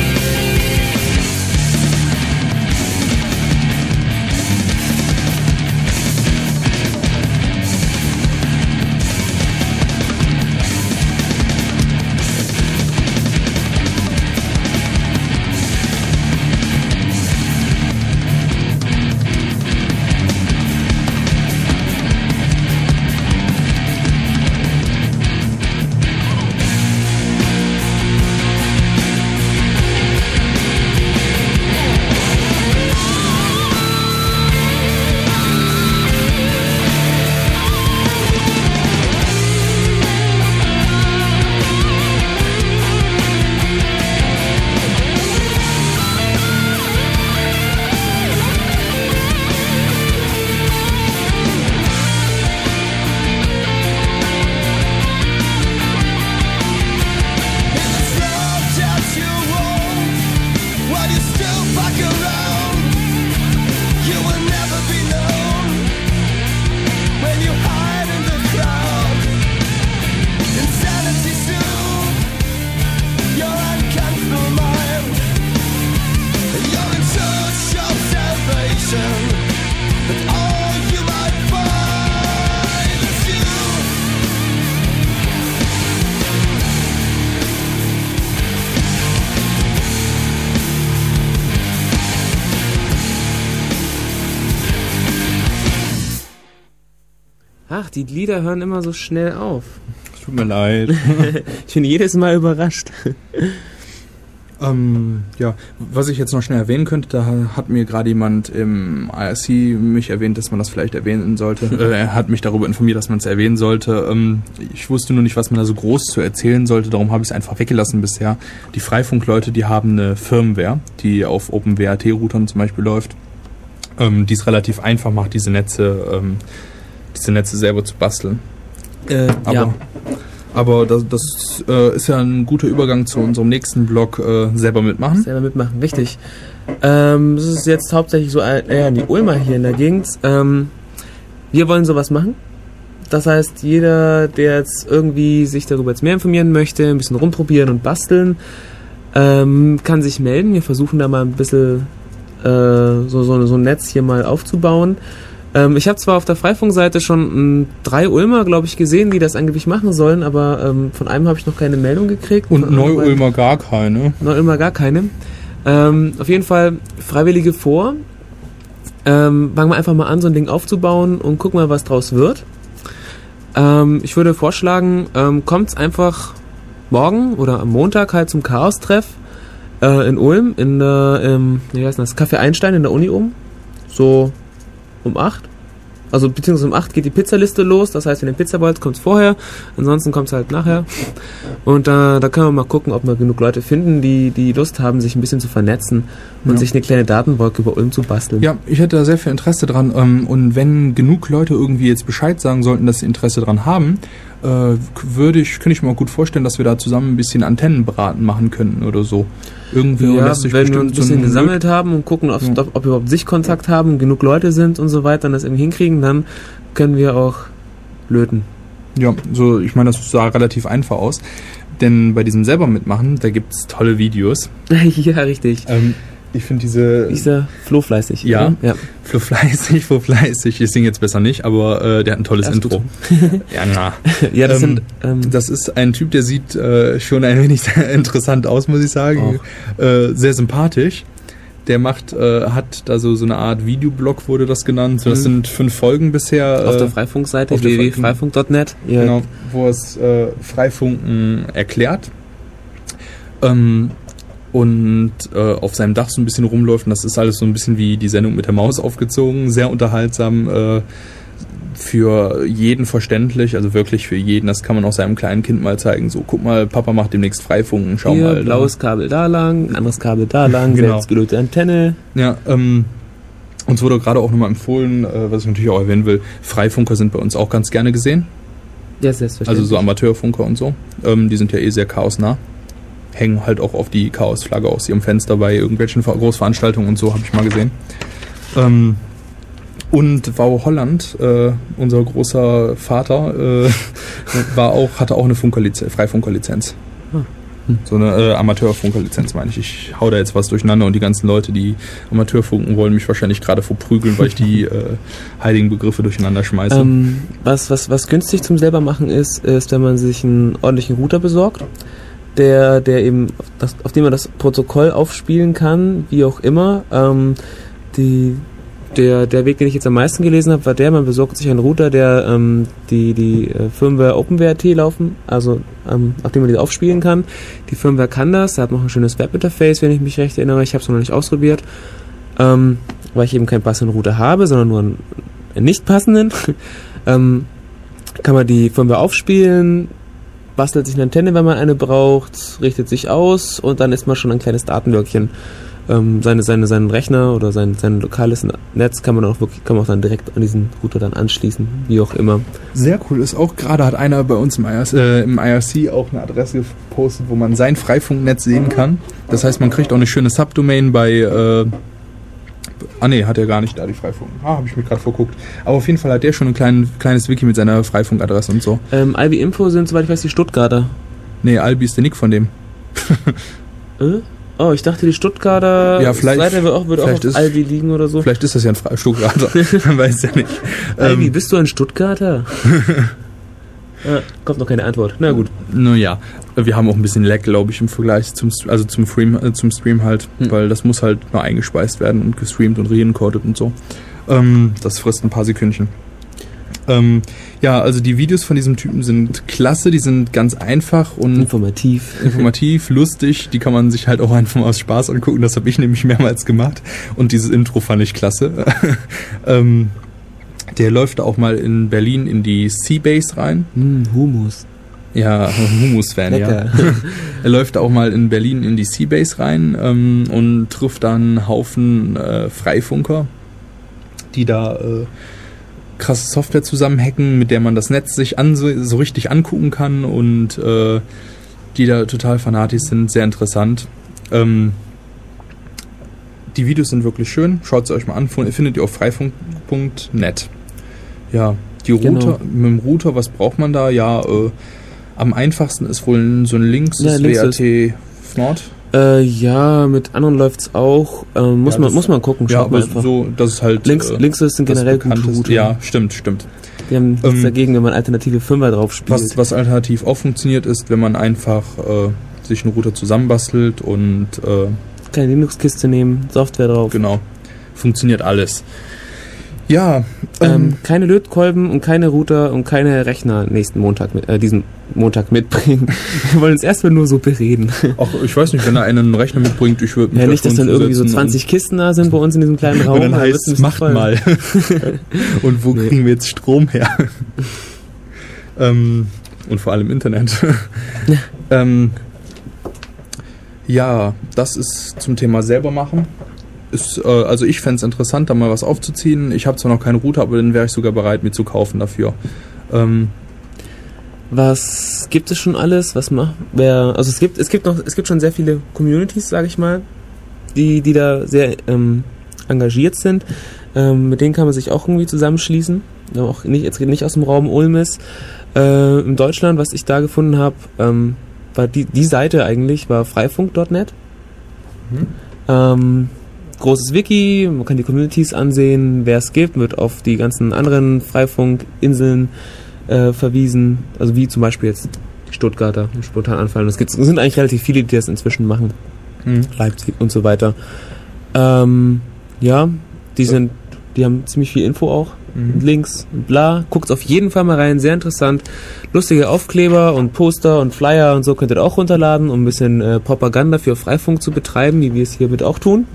Ach, die Lieder hören immer so schnell auf. Tut mir leid. Ich bin jedes Mal überrascht. Ja, was ich jetzt noch schnell erwähnen könnte, da hat mir gerade jemand im IRC mich erwähnt, dass man das vielleicht erwähnen sollte. Er hat mich darüber informiert, dass man es erwähnen sollte. Ich wusste nur nicht, was man da so groß zu erzählen sollte, darum habe ich es einfach weggelassen bisher. Die Freifunkleute, die haben eine Firmware, die auf OpenWrt-Routern zum Beispiel läuft, die es relativ einfach macht, diese Netze selber zu basteln. Aber das ist ja ein guter Übergang zu unserem nächsten Blog, selber mitmachen. Selber mitmachen, richtig. Das ist jetzt hauptsächlich so eher die Ulmer hier in der Gegend. Wir wollen sowas machen. Das heißt, jeder, der jetzt irgendwie sich darüber jetzt mehr informieren möchte, ein bisschen rumprobieren und basteln, kann sich melden. Wir versuchen da mal ein bisschen so ein Netz hier mal aufzubauen. Ich habe zwar auf der Freifunkseite schon 3 Ulmer, glaube ich, gesehen, die das angeblich machen sollen, aber von einem habe ich noch keine Meldung gekriegt. Und Neu-Ulmer gar keine. Neu-Ulmer gar keine. Auf jeden Fall Freiwillige vor. Fangen wir einfach mal an, so ein Ding aufzubauen und gucken mal, was draus wird. Ich würde vorschlagen, kommt einfach morgen oder am Montag halt zum Chaos-Treff in Ulm, in der, wie heißt das, Café Einstein in der Uni so um 8. Also beziehungsweise um 8 geht die Pizzaliste los. Das heißt, wenn ihr Pizza wollt, kommt es vorher. Ansonsten kommt es halt nachher. Und da können wir mal gucken, ob wir genug Leute finden, die Lust haben, sich ein bisschen zu vernetzen und sich eine kleine Datenwolke über Ulm zu basteln. Ja, ich hätte da sehr viel Interesse dran. Und wenn genug Leute irgendwie jetzt Bescheid sagen sollten, dass sie Interesse dran haben, könnte ich mir auch gut vorstellen, dass wir da zusammen ein bisschen Antennenbraten machen könnten oder so. Irgendwie ja, wenn wir ein bisschen gesammelt haben und gucken, ob wir überhaupt Sichtkontakt haben, genug Leute sind und so weiter und das irgendwie hinkriegen, dann können wir auch löten. Ja, so ich meine, das sah relativ einfach aus. Denn bei diesem selber mitmachen, da gibt es tolle Videos. Ja, richtig. Ich finde dieser Flo fleißig. Ja, ja. Flo fleißig. Ich singe jetzt besser nicht, aber der hat ein tolles Intro. Ja, na. Ja, das ist ein Typ, der sieht schon ein wenig interessant aus, muss ich sagen. Sehr sympathisch. Der hat da so eine Art Videoblog, wurde das genannt. So, das sind 5 Folgen bisher. Auf der Freifunkseite, www.freifunk.net. Ja. Genau, wo es Freifunken erklärt. Und auf seinem Dach so ein bisschen rumläuft. Und das ist alles so ein bisschen wie die Sendung mit der Maus aufgezogen. Sehr unterhaltsam, für jeden verständlich, also wirklich für jeden. Das kann man auch seinem kleinen Kind mal zeigen. So, guck mal, Papa macht demnächst Freifunken, schau hier, mal. Blaues Kabel da lang, anderes Kabel da lang, genau. Selbstgelötete Antenne. Ja, uns wurde gerade auch nochmal empfohlen, was ich natürlich auch erwähnen will, Freifunker sind bei uns auch ganz gerne gesehen. Ja, selbstverständlich. Also so Amateurfunker und so. Die sind ja sehr chaosnah. Hängen halt auch auf die Chaos-Flagge aus ihrem Fenster bei irgendwelchen Großveranstaltungen und so, habe ich mal gesehen. Und Wau Holland, unser großer Vater, hatte auch eine Freifunkerlizenz. So eine Amateurfunkerlizenz, meine ich. Ich hau da jetzt was durcheinander und die ganzen Leute, die Amateurfunken wollen, mich wahrscheinlich gerade verprügeln, weil ich die heiligen Begriffe durcheinander schmeiße. Was günstig zum selber machen ist, wenn man sich einen ordentlichen Router besorgt, der eben, auf dem man das Protokoll aufspielen kann, wie auch immer. Der Weg, den ich jetzt am meisten gelesen habe, war man besorgt sich einen Router, der die Firmware OpenWrt laufen, also auf dem man die aufspielen kann. Die Firmware kann das, hat noch ein schönes Webinterface, wenn ich mich recht erinnere. Ich habe es noch nicht ausprobiert, weil ich eben keinen passenden Router habe, sondern nur einen nicht passenden. Kann man die Firmware aufspielen, bastelt sich eine Antenne, wenn man eine braucht, richtet sich aus und dann ist man schon ein kleines Datenwölkchen. Seinen Rechner oder sein lokales Netz kann man auch dann direkt an diesen Router dann anschließen, wie auch immer. Sehr cool ist auch, gerade hat einer bei uns im IRC auch eine Adresse gepostet, wo man sein Freifunknetz sehen kann. Das heißt, man kriegt auch eine schöne Subdomain bei hat er gar nicht da, die Freifunk. Habe ich mich gerade verguckt. Aber auf jeden Fall hat der schon ein kleines Wiki mit seiner Freifunkadresse und so. Albi Info sind, soweit ich weiß, die Stuttgarter. Nee, Albi ist der Nick von dem. Oh, ich dachte, die Stuttgarter Seite wird auch auf Albi liegen oder so. Vielleicht ist das ja ein Stuttgarter. Man weiß ja nicht. Albi, bist du ein Stuttgarter? Kommt noch keine Antwort. Na gut. Naja, wir haben auch ein bisschen Lag, glaube ich, im Vergleich zum Stream halt, weil das muss halt nur eingespeist werden und gestreamt und reincodet und so. Das frisst ein paar Sekündchen. Ja, also die Videos von diesem Typen sind klasse, die sind ganz einfach und informativ, lustig, die kann man sich halt auch einfach mal aus Spaß angucken, das habe ich nämlich mehrmals gemacht und dieses Intro fand ich klasse. Der läuft auch mal in Berlin in die Seabase rein. Humus. Ja, Humus-Fan, ja. Er läuft auch mal in Berlin in die Seabase rein und trifft dann einen Haufen Freifunker, die da krasse Software zusammenhacken, mit der man das Netz sich so richtig angucken kann und die da total fanatisch sind, sehr interessant. Die Videos sind wirklich schön, schaut es euch mal an, findet ihr auf freifunk.net. Ja, die Router, mit demRouter, was braucht man da? Ja, am einfachsten ist wohl so ein Links, das WRT Nord. Ja, mit anderen läuft's auch. Muss man gucken. Ja, aber so, das ist halt... Links sind generell gute Router. Ja, stimmt. Wir haben nichts dagegen, wenn man alternative Firmware drauf spielt. Was alternativ auch funktioniert, ist, wenn man einfach sich einen Router zusammenbastelt und... keine Linux-Kiste nehmen, Software drauf. Genau. Funktioniert alles. Ja. Keine Lötkolben und keine Router und keine Rechner diesen Montag mitbringen. Wir wollen uns erstmal nur so bereden. Ach, ich weiß nicht, wenn er einen Rechner mitbringt, ich würde... Ja, nicht, dass dann irgendwie so 20 Kisten da sind bei uns in diesem kleinen Raum. Und dann heißt es, macht mal. Und wo kriegen wir jetzt Strom her? Und vor allem Internet. Ja, das ist zum Thema selber machen. Also ich fände es interessant, da mal was aufzuziehen. Ich habe zwar noch keinen Router, aber dann wäre ich sogar bereit, mir zu kaufen dafür. Was gibt es schon alles? Also es gibt schon sehr viele Communities, sage ich mal, die da sehr engagiert sind. Mit denen kann man sich auch irgendwie zusammenschließen. Auch nicht aus dem Raum Ulm ist. In Deutschland, was ich da gefunden habe, war die Seite eigentlich war freifunk.net. Großes Wiki, man kann die Communities ansehen, wer es gibt, wird auf die ganzen anderen Freifunk-Inseln verwiesen, also wie zum Beispiel jetzt die Stuttgarter, die spontan anfallen. Es sind eigentlich relativ viele, die das inzwischen machen. Leipzig und so weiter. Ja, die haben ziemlich viel Info auch. Links und bla. Guckt auf jeden Fall mal rein, sehr interessant. Lustige Aufkleber und Poster und Flyer und so könnt ihr auch runterladen, um ein bisschen Propaganda für Freifunk zu betreiben, wie wir es hiermit auch tun.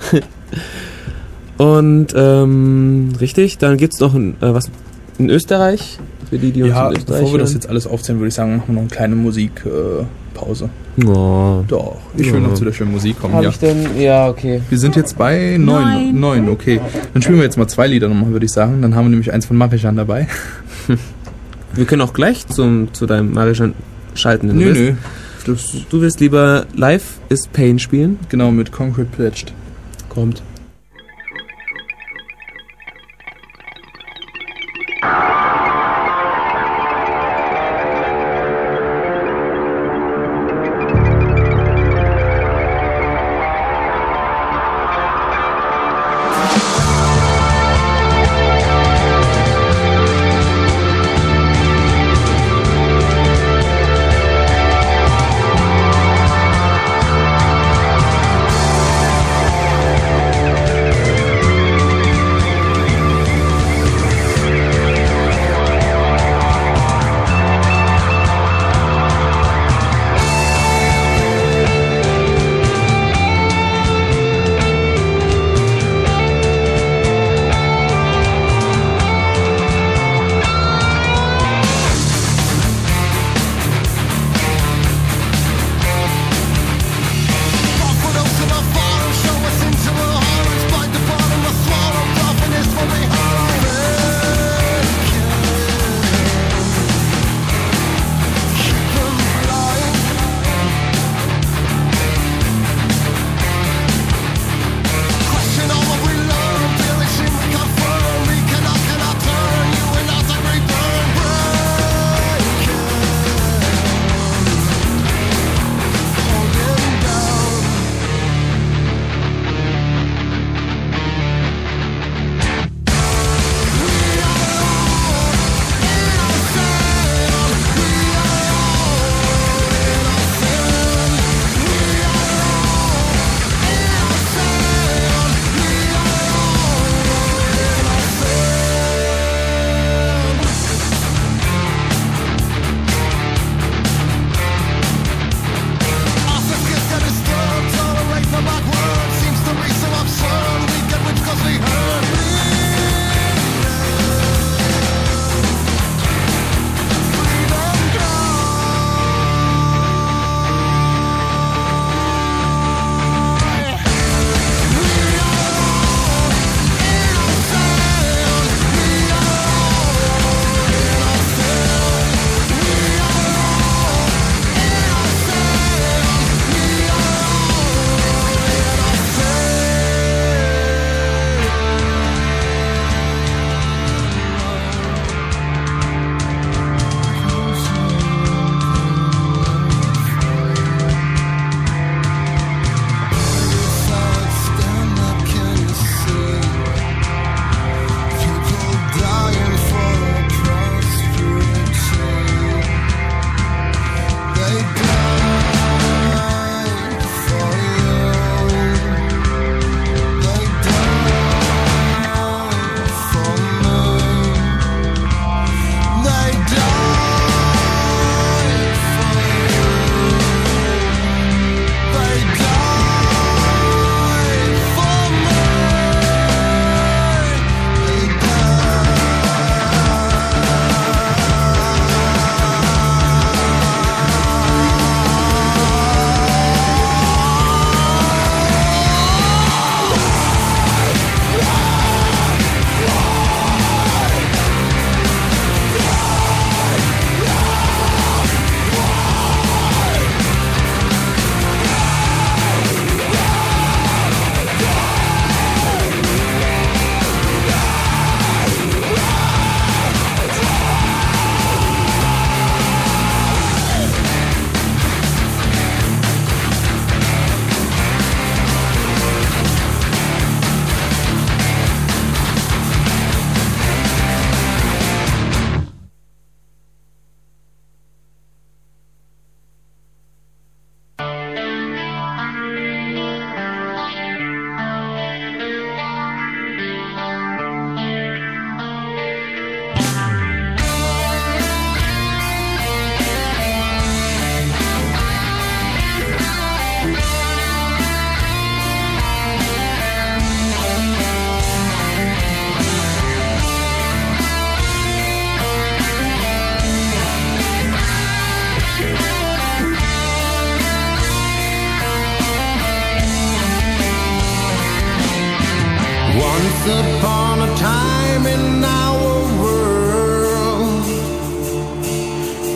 Und richtig, dann gibt's noch was in Österreich. Für die uns in Österreich bevor wir das jetzt alles aufzählen, würde ich sagen, machen wir noch eine kleine Musikpause. Doch, ich will noch zu der schönen Musik kommen. Ich denn? Ja, okay. Wir sind jetzt bei 9, okay. Dann spielen wir jetzt mal 2 Lieder nochmal, würde ich sagen. Dann haben wir nämlich eins von Marijan dabei. Wir können auch gleich zu deinem Marijan schalten, wenn Nö. Du willst lieber Life is Pain spielen? Genau, mit Concrete Pledged. Kommt.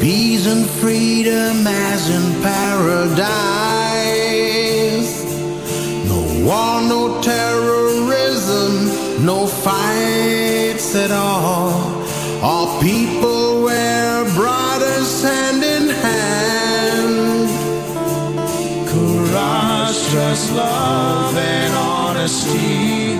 peace and freedom as in paradise. No war, no terrorism, no fights at all. All people were brothers hand in hand. Courage, trust, love, and honesty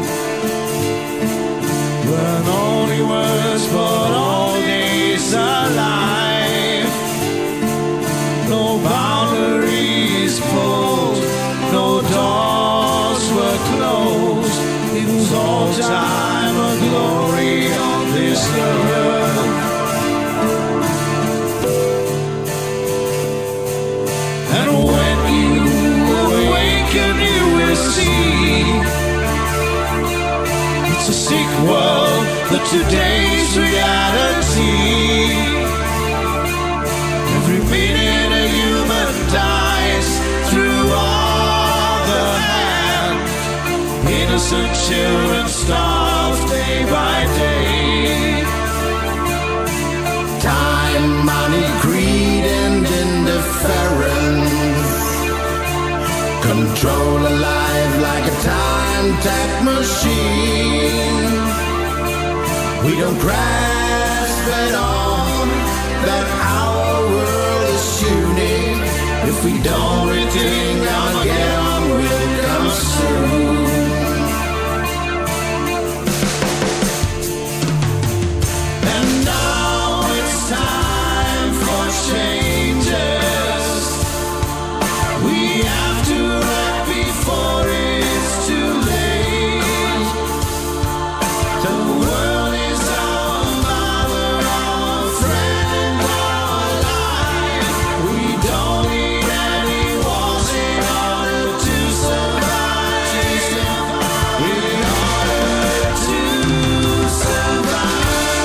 weren't only words, but all days alive. No boundaries pulled, no doors were closed. It was all time of glory on this earth. And when you awaken, you will see it's a sick world, but today's reality. Every minute a human dies through other hand. Innocent children starve day by day. Time, money, greed, and indifference control a life like a time-tap machine. We don't grasp at all that our world is unique. If we don't rethink, our get on will come soon. And now it's time for changes. We have to act before it's too late. The world is our mother, our friend, our life. We don't need any wars in order to survive. In order to survive.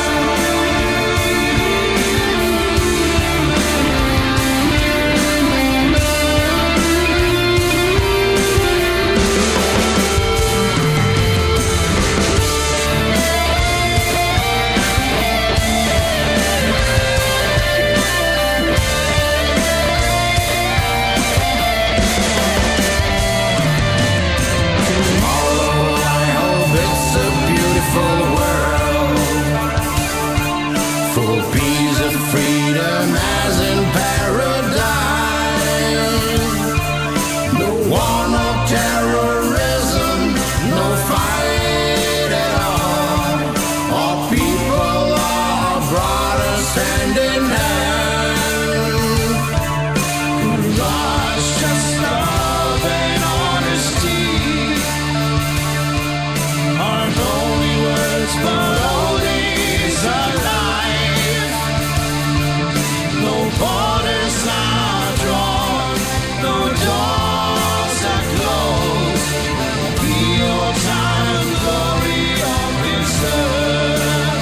Tomorrow I hope it's a beautiful world, full of peace and freedom as in paradise. No war, no terrorism, no fight at all. All people are brothers hand in hand. Courage, just love, and honesty aren't only words, but all days alive. No borders are drawn, no doors are closed. Be your time and glory on this earth.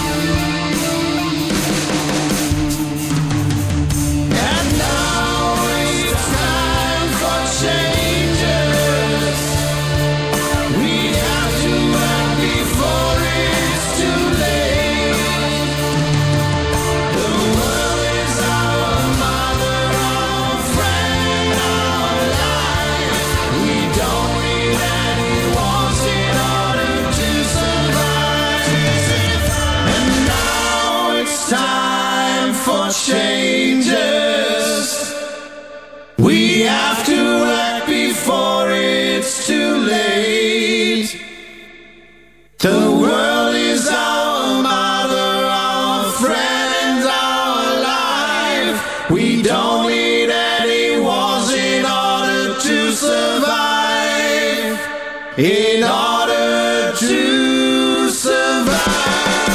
And now it's time for changes. We have to act before it's too late. The world is our mother, our friend, our life. We don't need any wars in order to survive. And now it's time for changes. We have to act before it's too late. The world is our mother, our friend, our life. We don't need any wars in order to survive. In order to survive.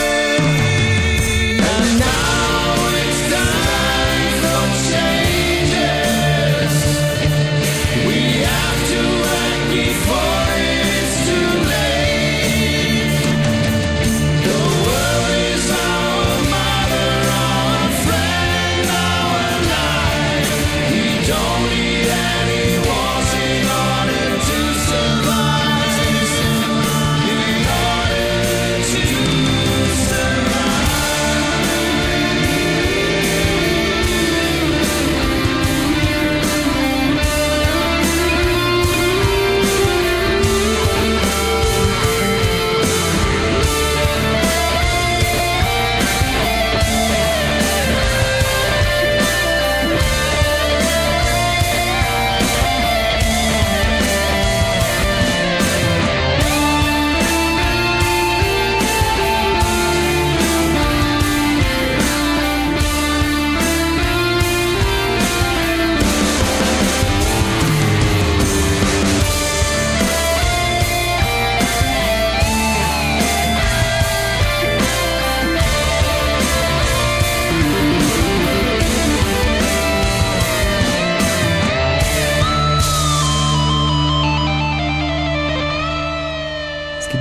And now it's time for changes. We have to act before it's too late.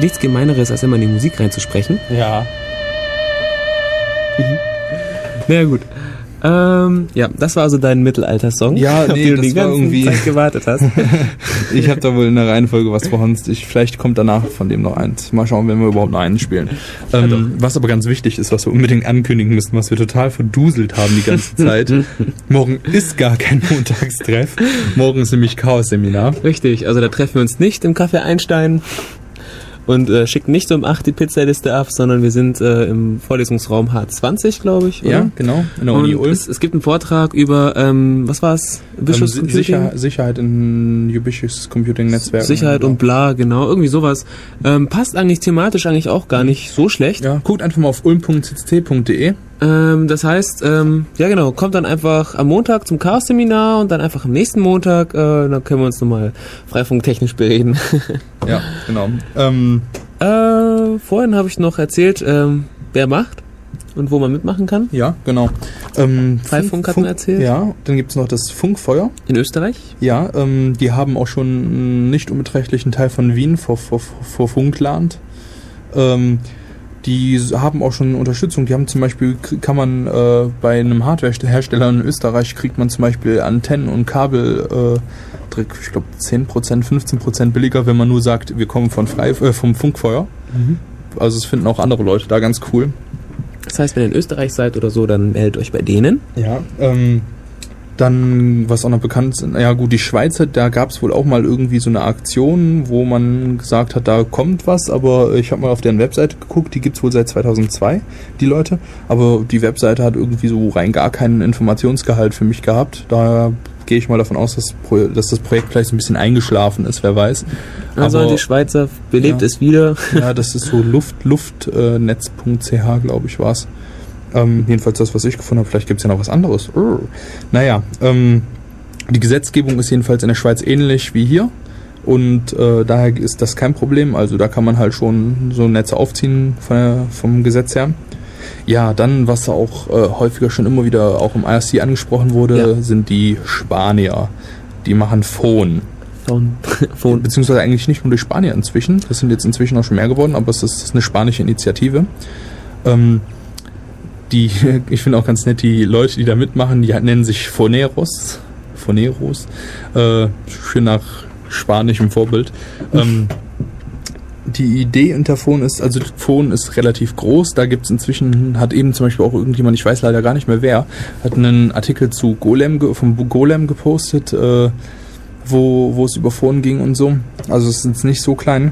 nichts Gemeineres, als immer in die Musik reinzusprechen. Ja. Na gut. Ja, das war also dein Mittelalter-Song, Ja, auf nee, den du das die war ganze irgendwie- Zeit gewartet hast. Ich habe da wohl in der Reihenfolge was verhunzt. Vielleicht kommt danach von dem noch eins. Mal schauen, wenn wir überhaupt noch einen spielen. Was aber ganz wichtig ist, was wir unbedingt ankündigen müssen, was wir total verduselt haben die ganze Zeit. Morgen ist gar kein Montagstreff. Morgen ist nämlich Chaos-Seminar. Richtig, also da treffen wir uns nicht im Café Einstein und schicken nicht so um 8 die Pizzaliste ab, sondern wir sind im Vorlesungsraum H20, glaube ich, oder? Ja, genau. In der Uni Und Ulm. es gibt einen Vortrag über, was war's? Visual Computing? Sicherheit in Ubiquitous Computing Netzwerken. Sicherheit und bla, genau, irgendwie sowas. Passt eigentlich thematisch eigentlich auch gar nicht so schlecht. Ja, guckt einfach mal auf ulm.cc.de. Das heißt, ja genau, kommt dann einfach am Montag zum Chaos-Seminar und dann einfach am nächsten Montag, dann können wir uns nochmal freifunktechnisch bereden. Ja, genau. Vorhin habe ich noch erzählt, wer macht und wo man mitmachen kann. Ja, genau. Freifunk hat man erzählt. Ja, dann gibt's noch das Funkfeuer. In Österreich. Ja, die haben auch schon einen nicht unbeträchtlichen Teil von Wien vor Funkland. Die haben auch schon Unterstützung. Die haben zum Beispiel, kann man bei einem Hardwarehersteller in Österreich, kriegt man zum Beispiel Antennen und Kabel, ich glaube 10%, 15% billiger, wenn man nur sagt, wir kommen vom Funkfeuer. Also es finden auch andere Leute da ganz cool. Das heißt, wenn ihr in Österreich seid oder so, dann meldet euch bei denen. Ja, dann, was auch noch bekannt ist, ja gut, die Schweizer, da gab es wohl auch mal irgendwie so eine Aktion, wo man gesagt hat, da kommt was, aber ich habe mal auf deren Webseite geguckt, die gibt's wohl seit 2002, die Leute, aber die Webseite hat irgendwie so rein gar keinen Informationsgehalt für mich gehabt, da gehe ich mal davon aus, dass das Projekt vielleicht so ein bisschen eingeschlafen ist, wer weiß. Also aber, die Schweizer belebt ja. es wieder. Ja, das ist so luftnetz.ch, glaube ich, war's. Jedenfalls das, was ich gefunden habe. Vielleicht gibt es ja noch was anderes. Naja, die Gesetzgebung ist jedenfalls in der Schweiz ähnlich wie hier. Und daher ist das kein Problem. Also da kann man halt schon so Netze aufziehen vom Gesetz her. Ja, dann, was auch häufiger schon immer wieder auch im IRC angesprochen wurde, sind die Spanier. Die machen Phone. Phone. Beziehungsweise eigentlich nicht nur die Spanier inzwischen. Das sind jetzt inzwischen auch schon mehr geworden, aber es ist eine spanische Initiative. Ich finde auch ganz nett, die Leute, die da mitmachen, die nennen sich Foneros. Schön nach spanischem Vorbild. Die Idee hinter Phone ist, also Phone ist relativ groß, da gibt's inzwischen, hat eben zum Beispiel auch irgendjemand, ich weiß leider gar nicht mehr wer, hat einen Artikel zu vom Golem gepostet, wo es über Phone ging und so. Also es ist nicht so klein.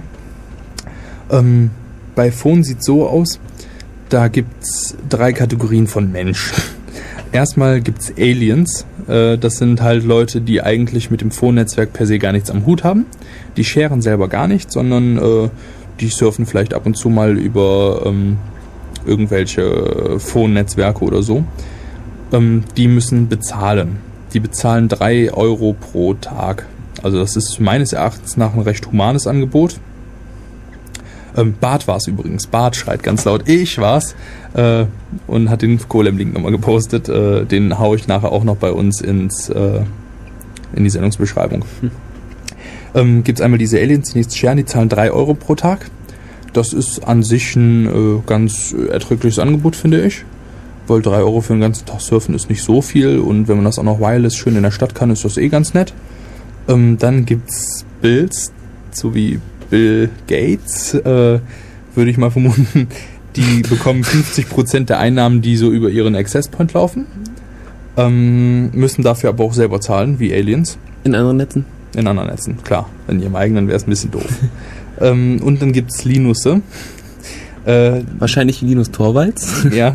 Bei Phone sieht so aus, da gibt's 3 Kategorien von Menschen. Erstmal gibt's Aliens. Das sind halt Leute, die eigentlich mit dem Phone-Netzwerk per se gar nichts am Hut haben. Die sharen selber gar nicht, sondern die surfen vielleicht ab und zu mal über irgendwelche Phone-Netzwerke oder so. Die müssen bezahlen. Die bezahlen 3 Euro pro Tag. Also das ist meines Erachtens nach ein recht humanes Angebot. Bart war es übrigens. Bart schreit ganz laut, ich war's. Und hat den Golem-Link nochmal gepostet. Den haue ich nachher auch noch bei uns in die Sendungsbeschreibung. Gibt's einmal diese Aliens, die nichts scheren, die zahlen 3 Euro pro Tag. Das ist an sich ein ganz erträgliches Angebot, finde ich. Weil 3 Euro für den ganzen Tag surfen ist nicht so viel. Und wenn man das auch noch wireless schön in der Stadt kann, ist das eh ganz nett. Dann gibt's Bills, so wie Bill Gates, würde ich mal vermuten, die bekommen 50% der Einnahmen, die so über ihren Access Point laufen, müssen dafür aber auch selber zahlen, wie Aliens. In anderen Netzen? In anderen Netzen, klar. In ihrem eigenen wäre es ein bisschen doof. Und dann gibt's Linusse. Wahrscheinlich Linus Torvalds. Ja.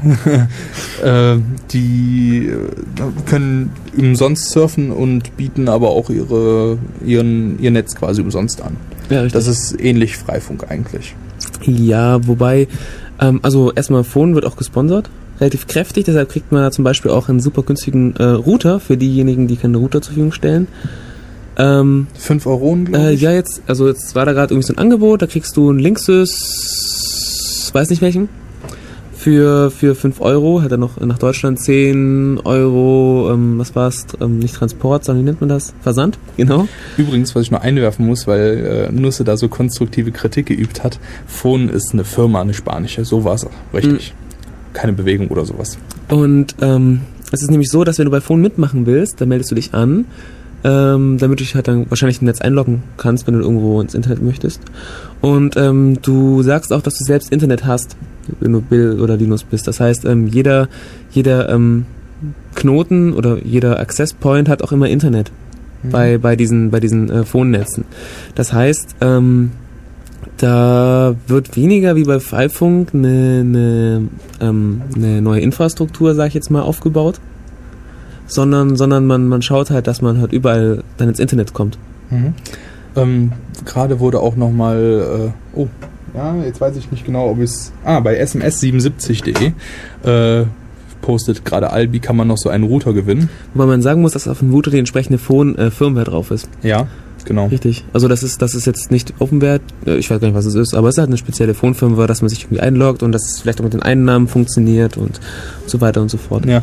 Die können umsonst surfen und bieten aber auch ihr Netz quasi umsonst an. Ja, richtig. Das ist ähnlich Freifunk eigentlich. Ja, wobei, also erstmal Phone wird auch gesponsert, relativ kräftig, deshalb kriegt man da zum Beispiel auch einen super günstigen Router für diejenigen, die keine Router zur Verfügung stellen. 5 Euro, glaube ich. Ja, jetzt war da gerade irgendwie so ein Angebot, da kriegst du einen Linksys, weiß nicht welchen, Für 5 Euro hat er noch nach Deutschland 10 Euro, was war's, nicht Transport, sondern wie nennt man das? Versand, genau. Übrigens, was ich noch einwerfen muss, weil Nusse da so konstruktive Kritik geübt hat, Phone ist eine Firma, eine spanische, so war es richtig. Keine Bewegung oder sowas. Und es ist nämlich so, dass wenn du bei Phone mitmachen willst, dann meldest du dich an, damit du dich halt dann wahrscheinlich im Netz einloggen kannst, wenn du irgendwo ins Internet möchtest. Und du sagst auch, dass du selbst Internet hast, wenn du Bill oder Linus bist. Das heißt, jeder Knoten oder jeder Access Point hat auch immer Internet bei diesen Phone-Netzen. Das heißt, da wird weniger wie bei Freifunk eine neue Infrastruktur, sag ich jetzt mal, aufgebaut, sondern man schaut halt, dass man halt überall dann ins Internet kommt. Gerade wurde auch nochmal, jetzt weiß ich nicht genau, ob es, bei sms77.de postet gerade Albi, kann man noch so einen Router gewinnen. Wobei man sagen muss, dass auf dem Router die entsprechende Firmware drauf ist. Ja, genau. Richtig. Also das ist jetzt nicht Openware, ich weiß gar nicht, was es ist, aber es ist halt eine spezielle Firmware, dass man sich irgendwie einloggt und dass es vielleicht auch mit den Einnahmen funktioniert und so weiter und so fort. Ja,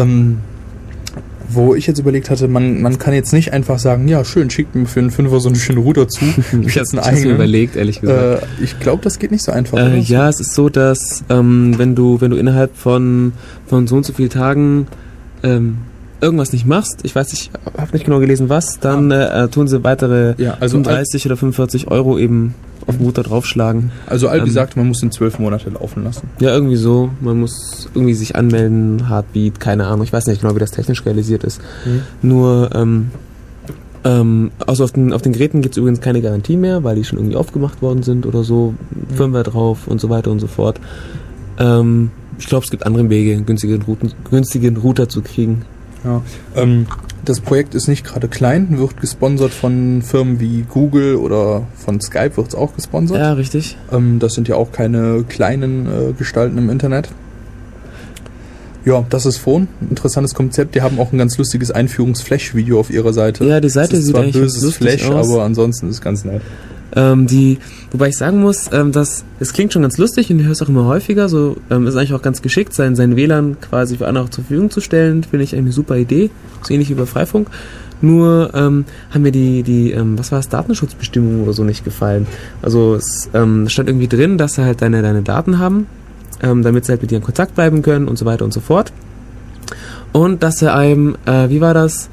wo ich jetzt überlegt hatte, man kann jetzt nicht einfach sagen, ja schön, schickt mir für einen Fünfer so einen schönen Router zu. Ich habe es mir überlegt, ehrlich gesagt. Ich glaube, das geht nicht so einfach. Ja, es ist so, dass wenn du innerhalb von so und so vielen Tagen irgendwas nicht machst, ich weiß nicht, habe nicht genau gelesen was, dann tun sie weitere 35 oder 45 Euro eben auf den Router draufschlagen. Also Albi sagt, man muss ihn 12 Monate laufen lassen. Ja, irgendwie so. Man muss irgendwie sich anmelden, Heartbeat, keine Ahnung. Ich weiß nicht genau, wie das technisch realisiert ist. Nur, also auf den Geräten gibt es übrigens keine Garantie mehr, weil die schon irgendwie aufgemacht worden sind oder so. Firmware drauf und so weiter und so fort. Ich glaube, es gibt andere Wege, günstigen Router zu kriegen. Ja. Das Projekt ist nicht gerade klein, wird gesponsert von Firmen wie Google oder von Skype wird es auch gesponsert. Ja, richtig. Das sind ja auch keine kleinen Gestalten im Internet. Ja, das ist Phone. Interessantes Konzept. Die haben auch ein ganz lustiges Einführungs-Flash-Video auf ihrer Seite. Ja, die Seite sieht eigentlich böses lustig Flash, aus. Aber ansonsten ist es ganz nett. Wobei ich sagen muss, es klingt schon ganz lustig und ich höre es auch immer häufiger, so ist eigentlich auch ganz geschickt, sein WLAN quasi für andere zur Verfügung zu stellen, finde ich eine super Idee, so ähnlich wie bei Freifunk. Nur haben mir die Datenschutzbestimmungen oder so nicht gefallen. Also es stand irgendwie drin, dass sie halt deine Daten haben, damit sie halt mit dir in Kontakt bleiben können und so weiter und so fort. Und dass sie einem, wie war das,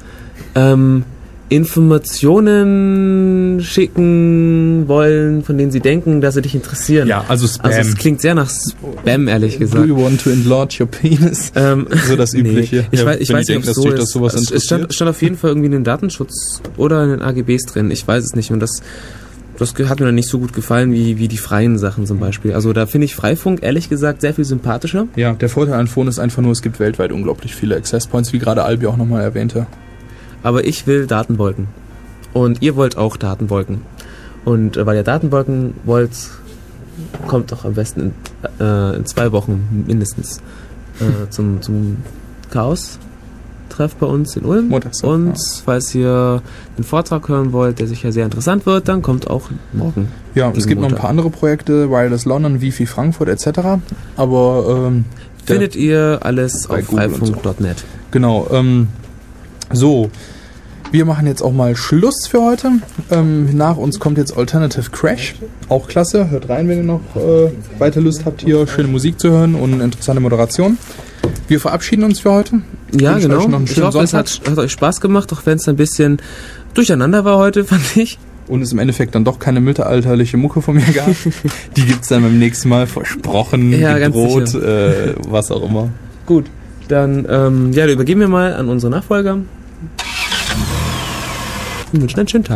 Informationen schicken wollen, von denen sie denken, dass sie dich interessieren. Ja, also Spam. Also es klingt sehr nach Spam, ehrlich gesagt. Do you want to enlarge your penis? So das Übliche. Nee, ich weiß nicht, ob es so ist. Sowas es stand auf jeden Fall irgendwie in den Datenschutz oder in den AGBs drin. Ich weiß es nicht. Und das hat mir dann nicht so gut gefallen wie die freien Sachen zum Beispiel. Also da finde ich Freifunk, ehrlich gesagt, sehr viel sympathischer. Ja, der Vorteil an Phone ist einfach nur, es gibt weltweit unglaublich viele Access Points, wie gerade Albi auch nochmal erwähnte. Aber ich will Datenwolken. Und ihr wollt auch Datenwolken. Und weil ihr Datenwolken wollt, kommt doch am besten in 2 Wochen mindestens zum Chaos-Treff bei uns in Ulm. Und falls ihr den Vortrag hören wollt, der sicher sehr interessant wird, dann kommt auch morgen. Ja, es gibt noch ein paar andere Projekte, Wireless London, Wi-Fi Frankfurt etc. Aber findet ihr alles auf freifunk.net. Genau. So, wir machen jetzt auch mal Schluss für heute. Nach uns kommt jetzt Alternative Crash. Auch klasse. Hört rein, wenn ihr noch weiter Lust habt, hier schöne Musik zu hören und eine interessante Moderation. Wir verabschieden uns für heute. Ja, genau. Ich hoffe, es hat euch Spaß gemacht, auch wenn es ein bisschen durcheinander war heute, fand ich. Und es im Endeffekt dann doch keine mittelalterliche Mucke von mir gab. Die gibt's dann beim nächsten Mal versprochen, ja, gedroht, was auch immer. Gut, dann übergeben wir mal an unsere Nachfolger. Wir wünschen einen schönen Tag.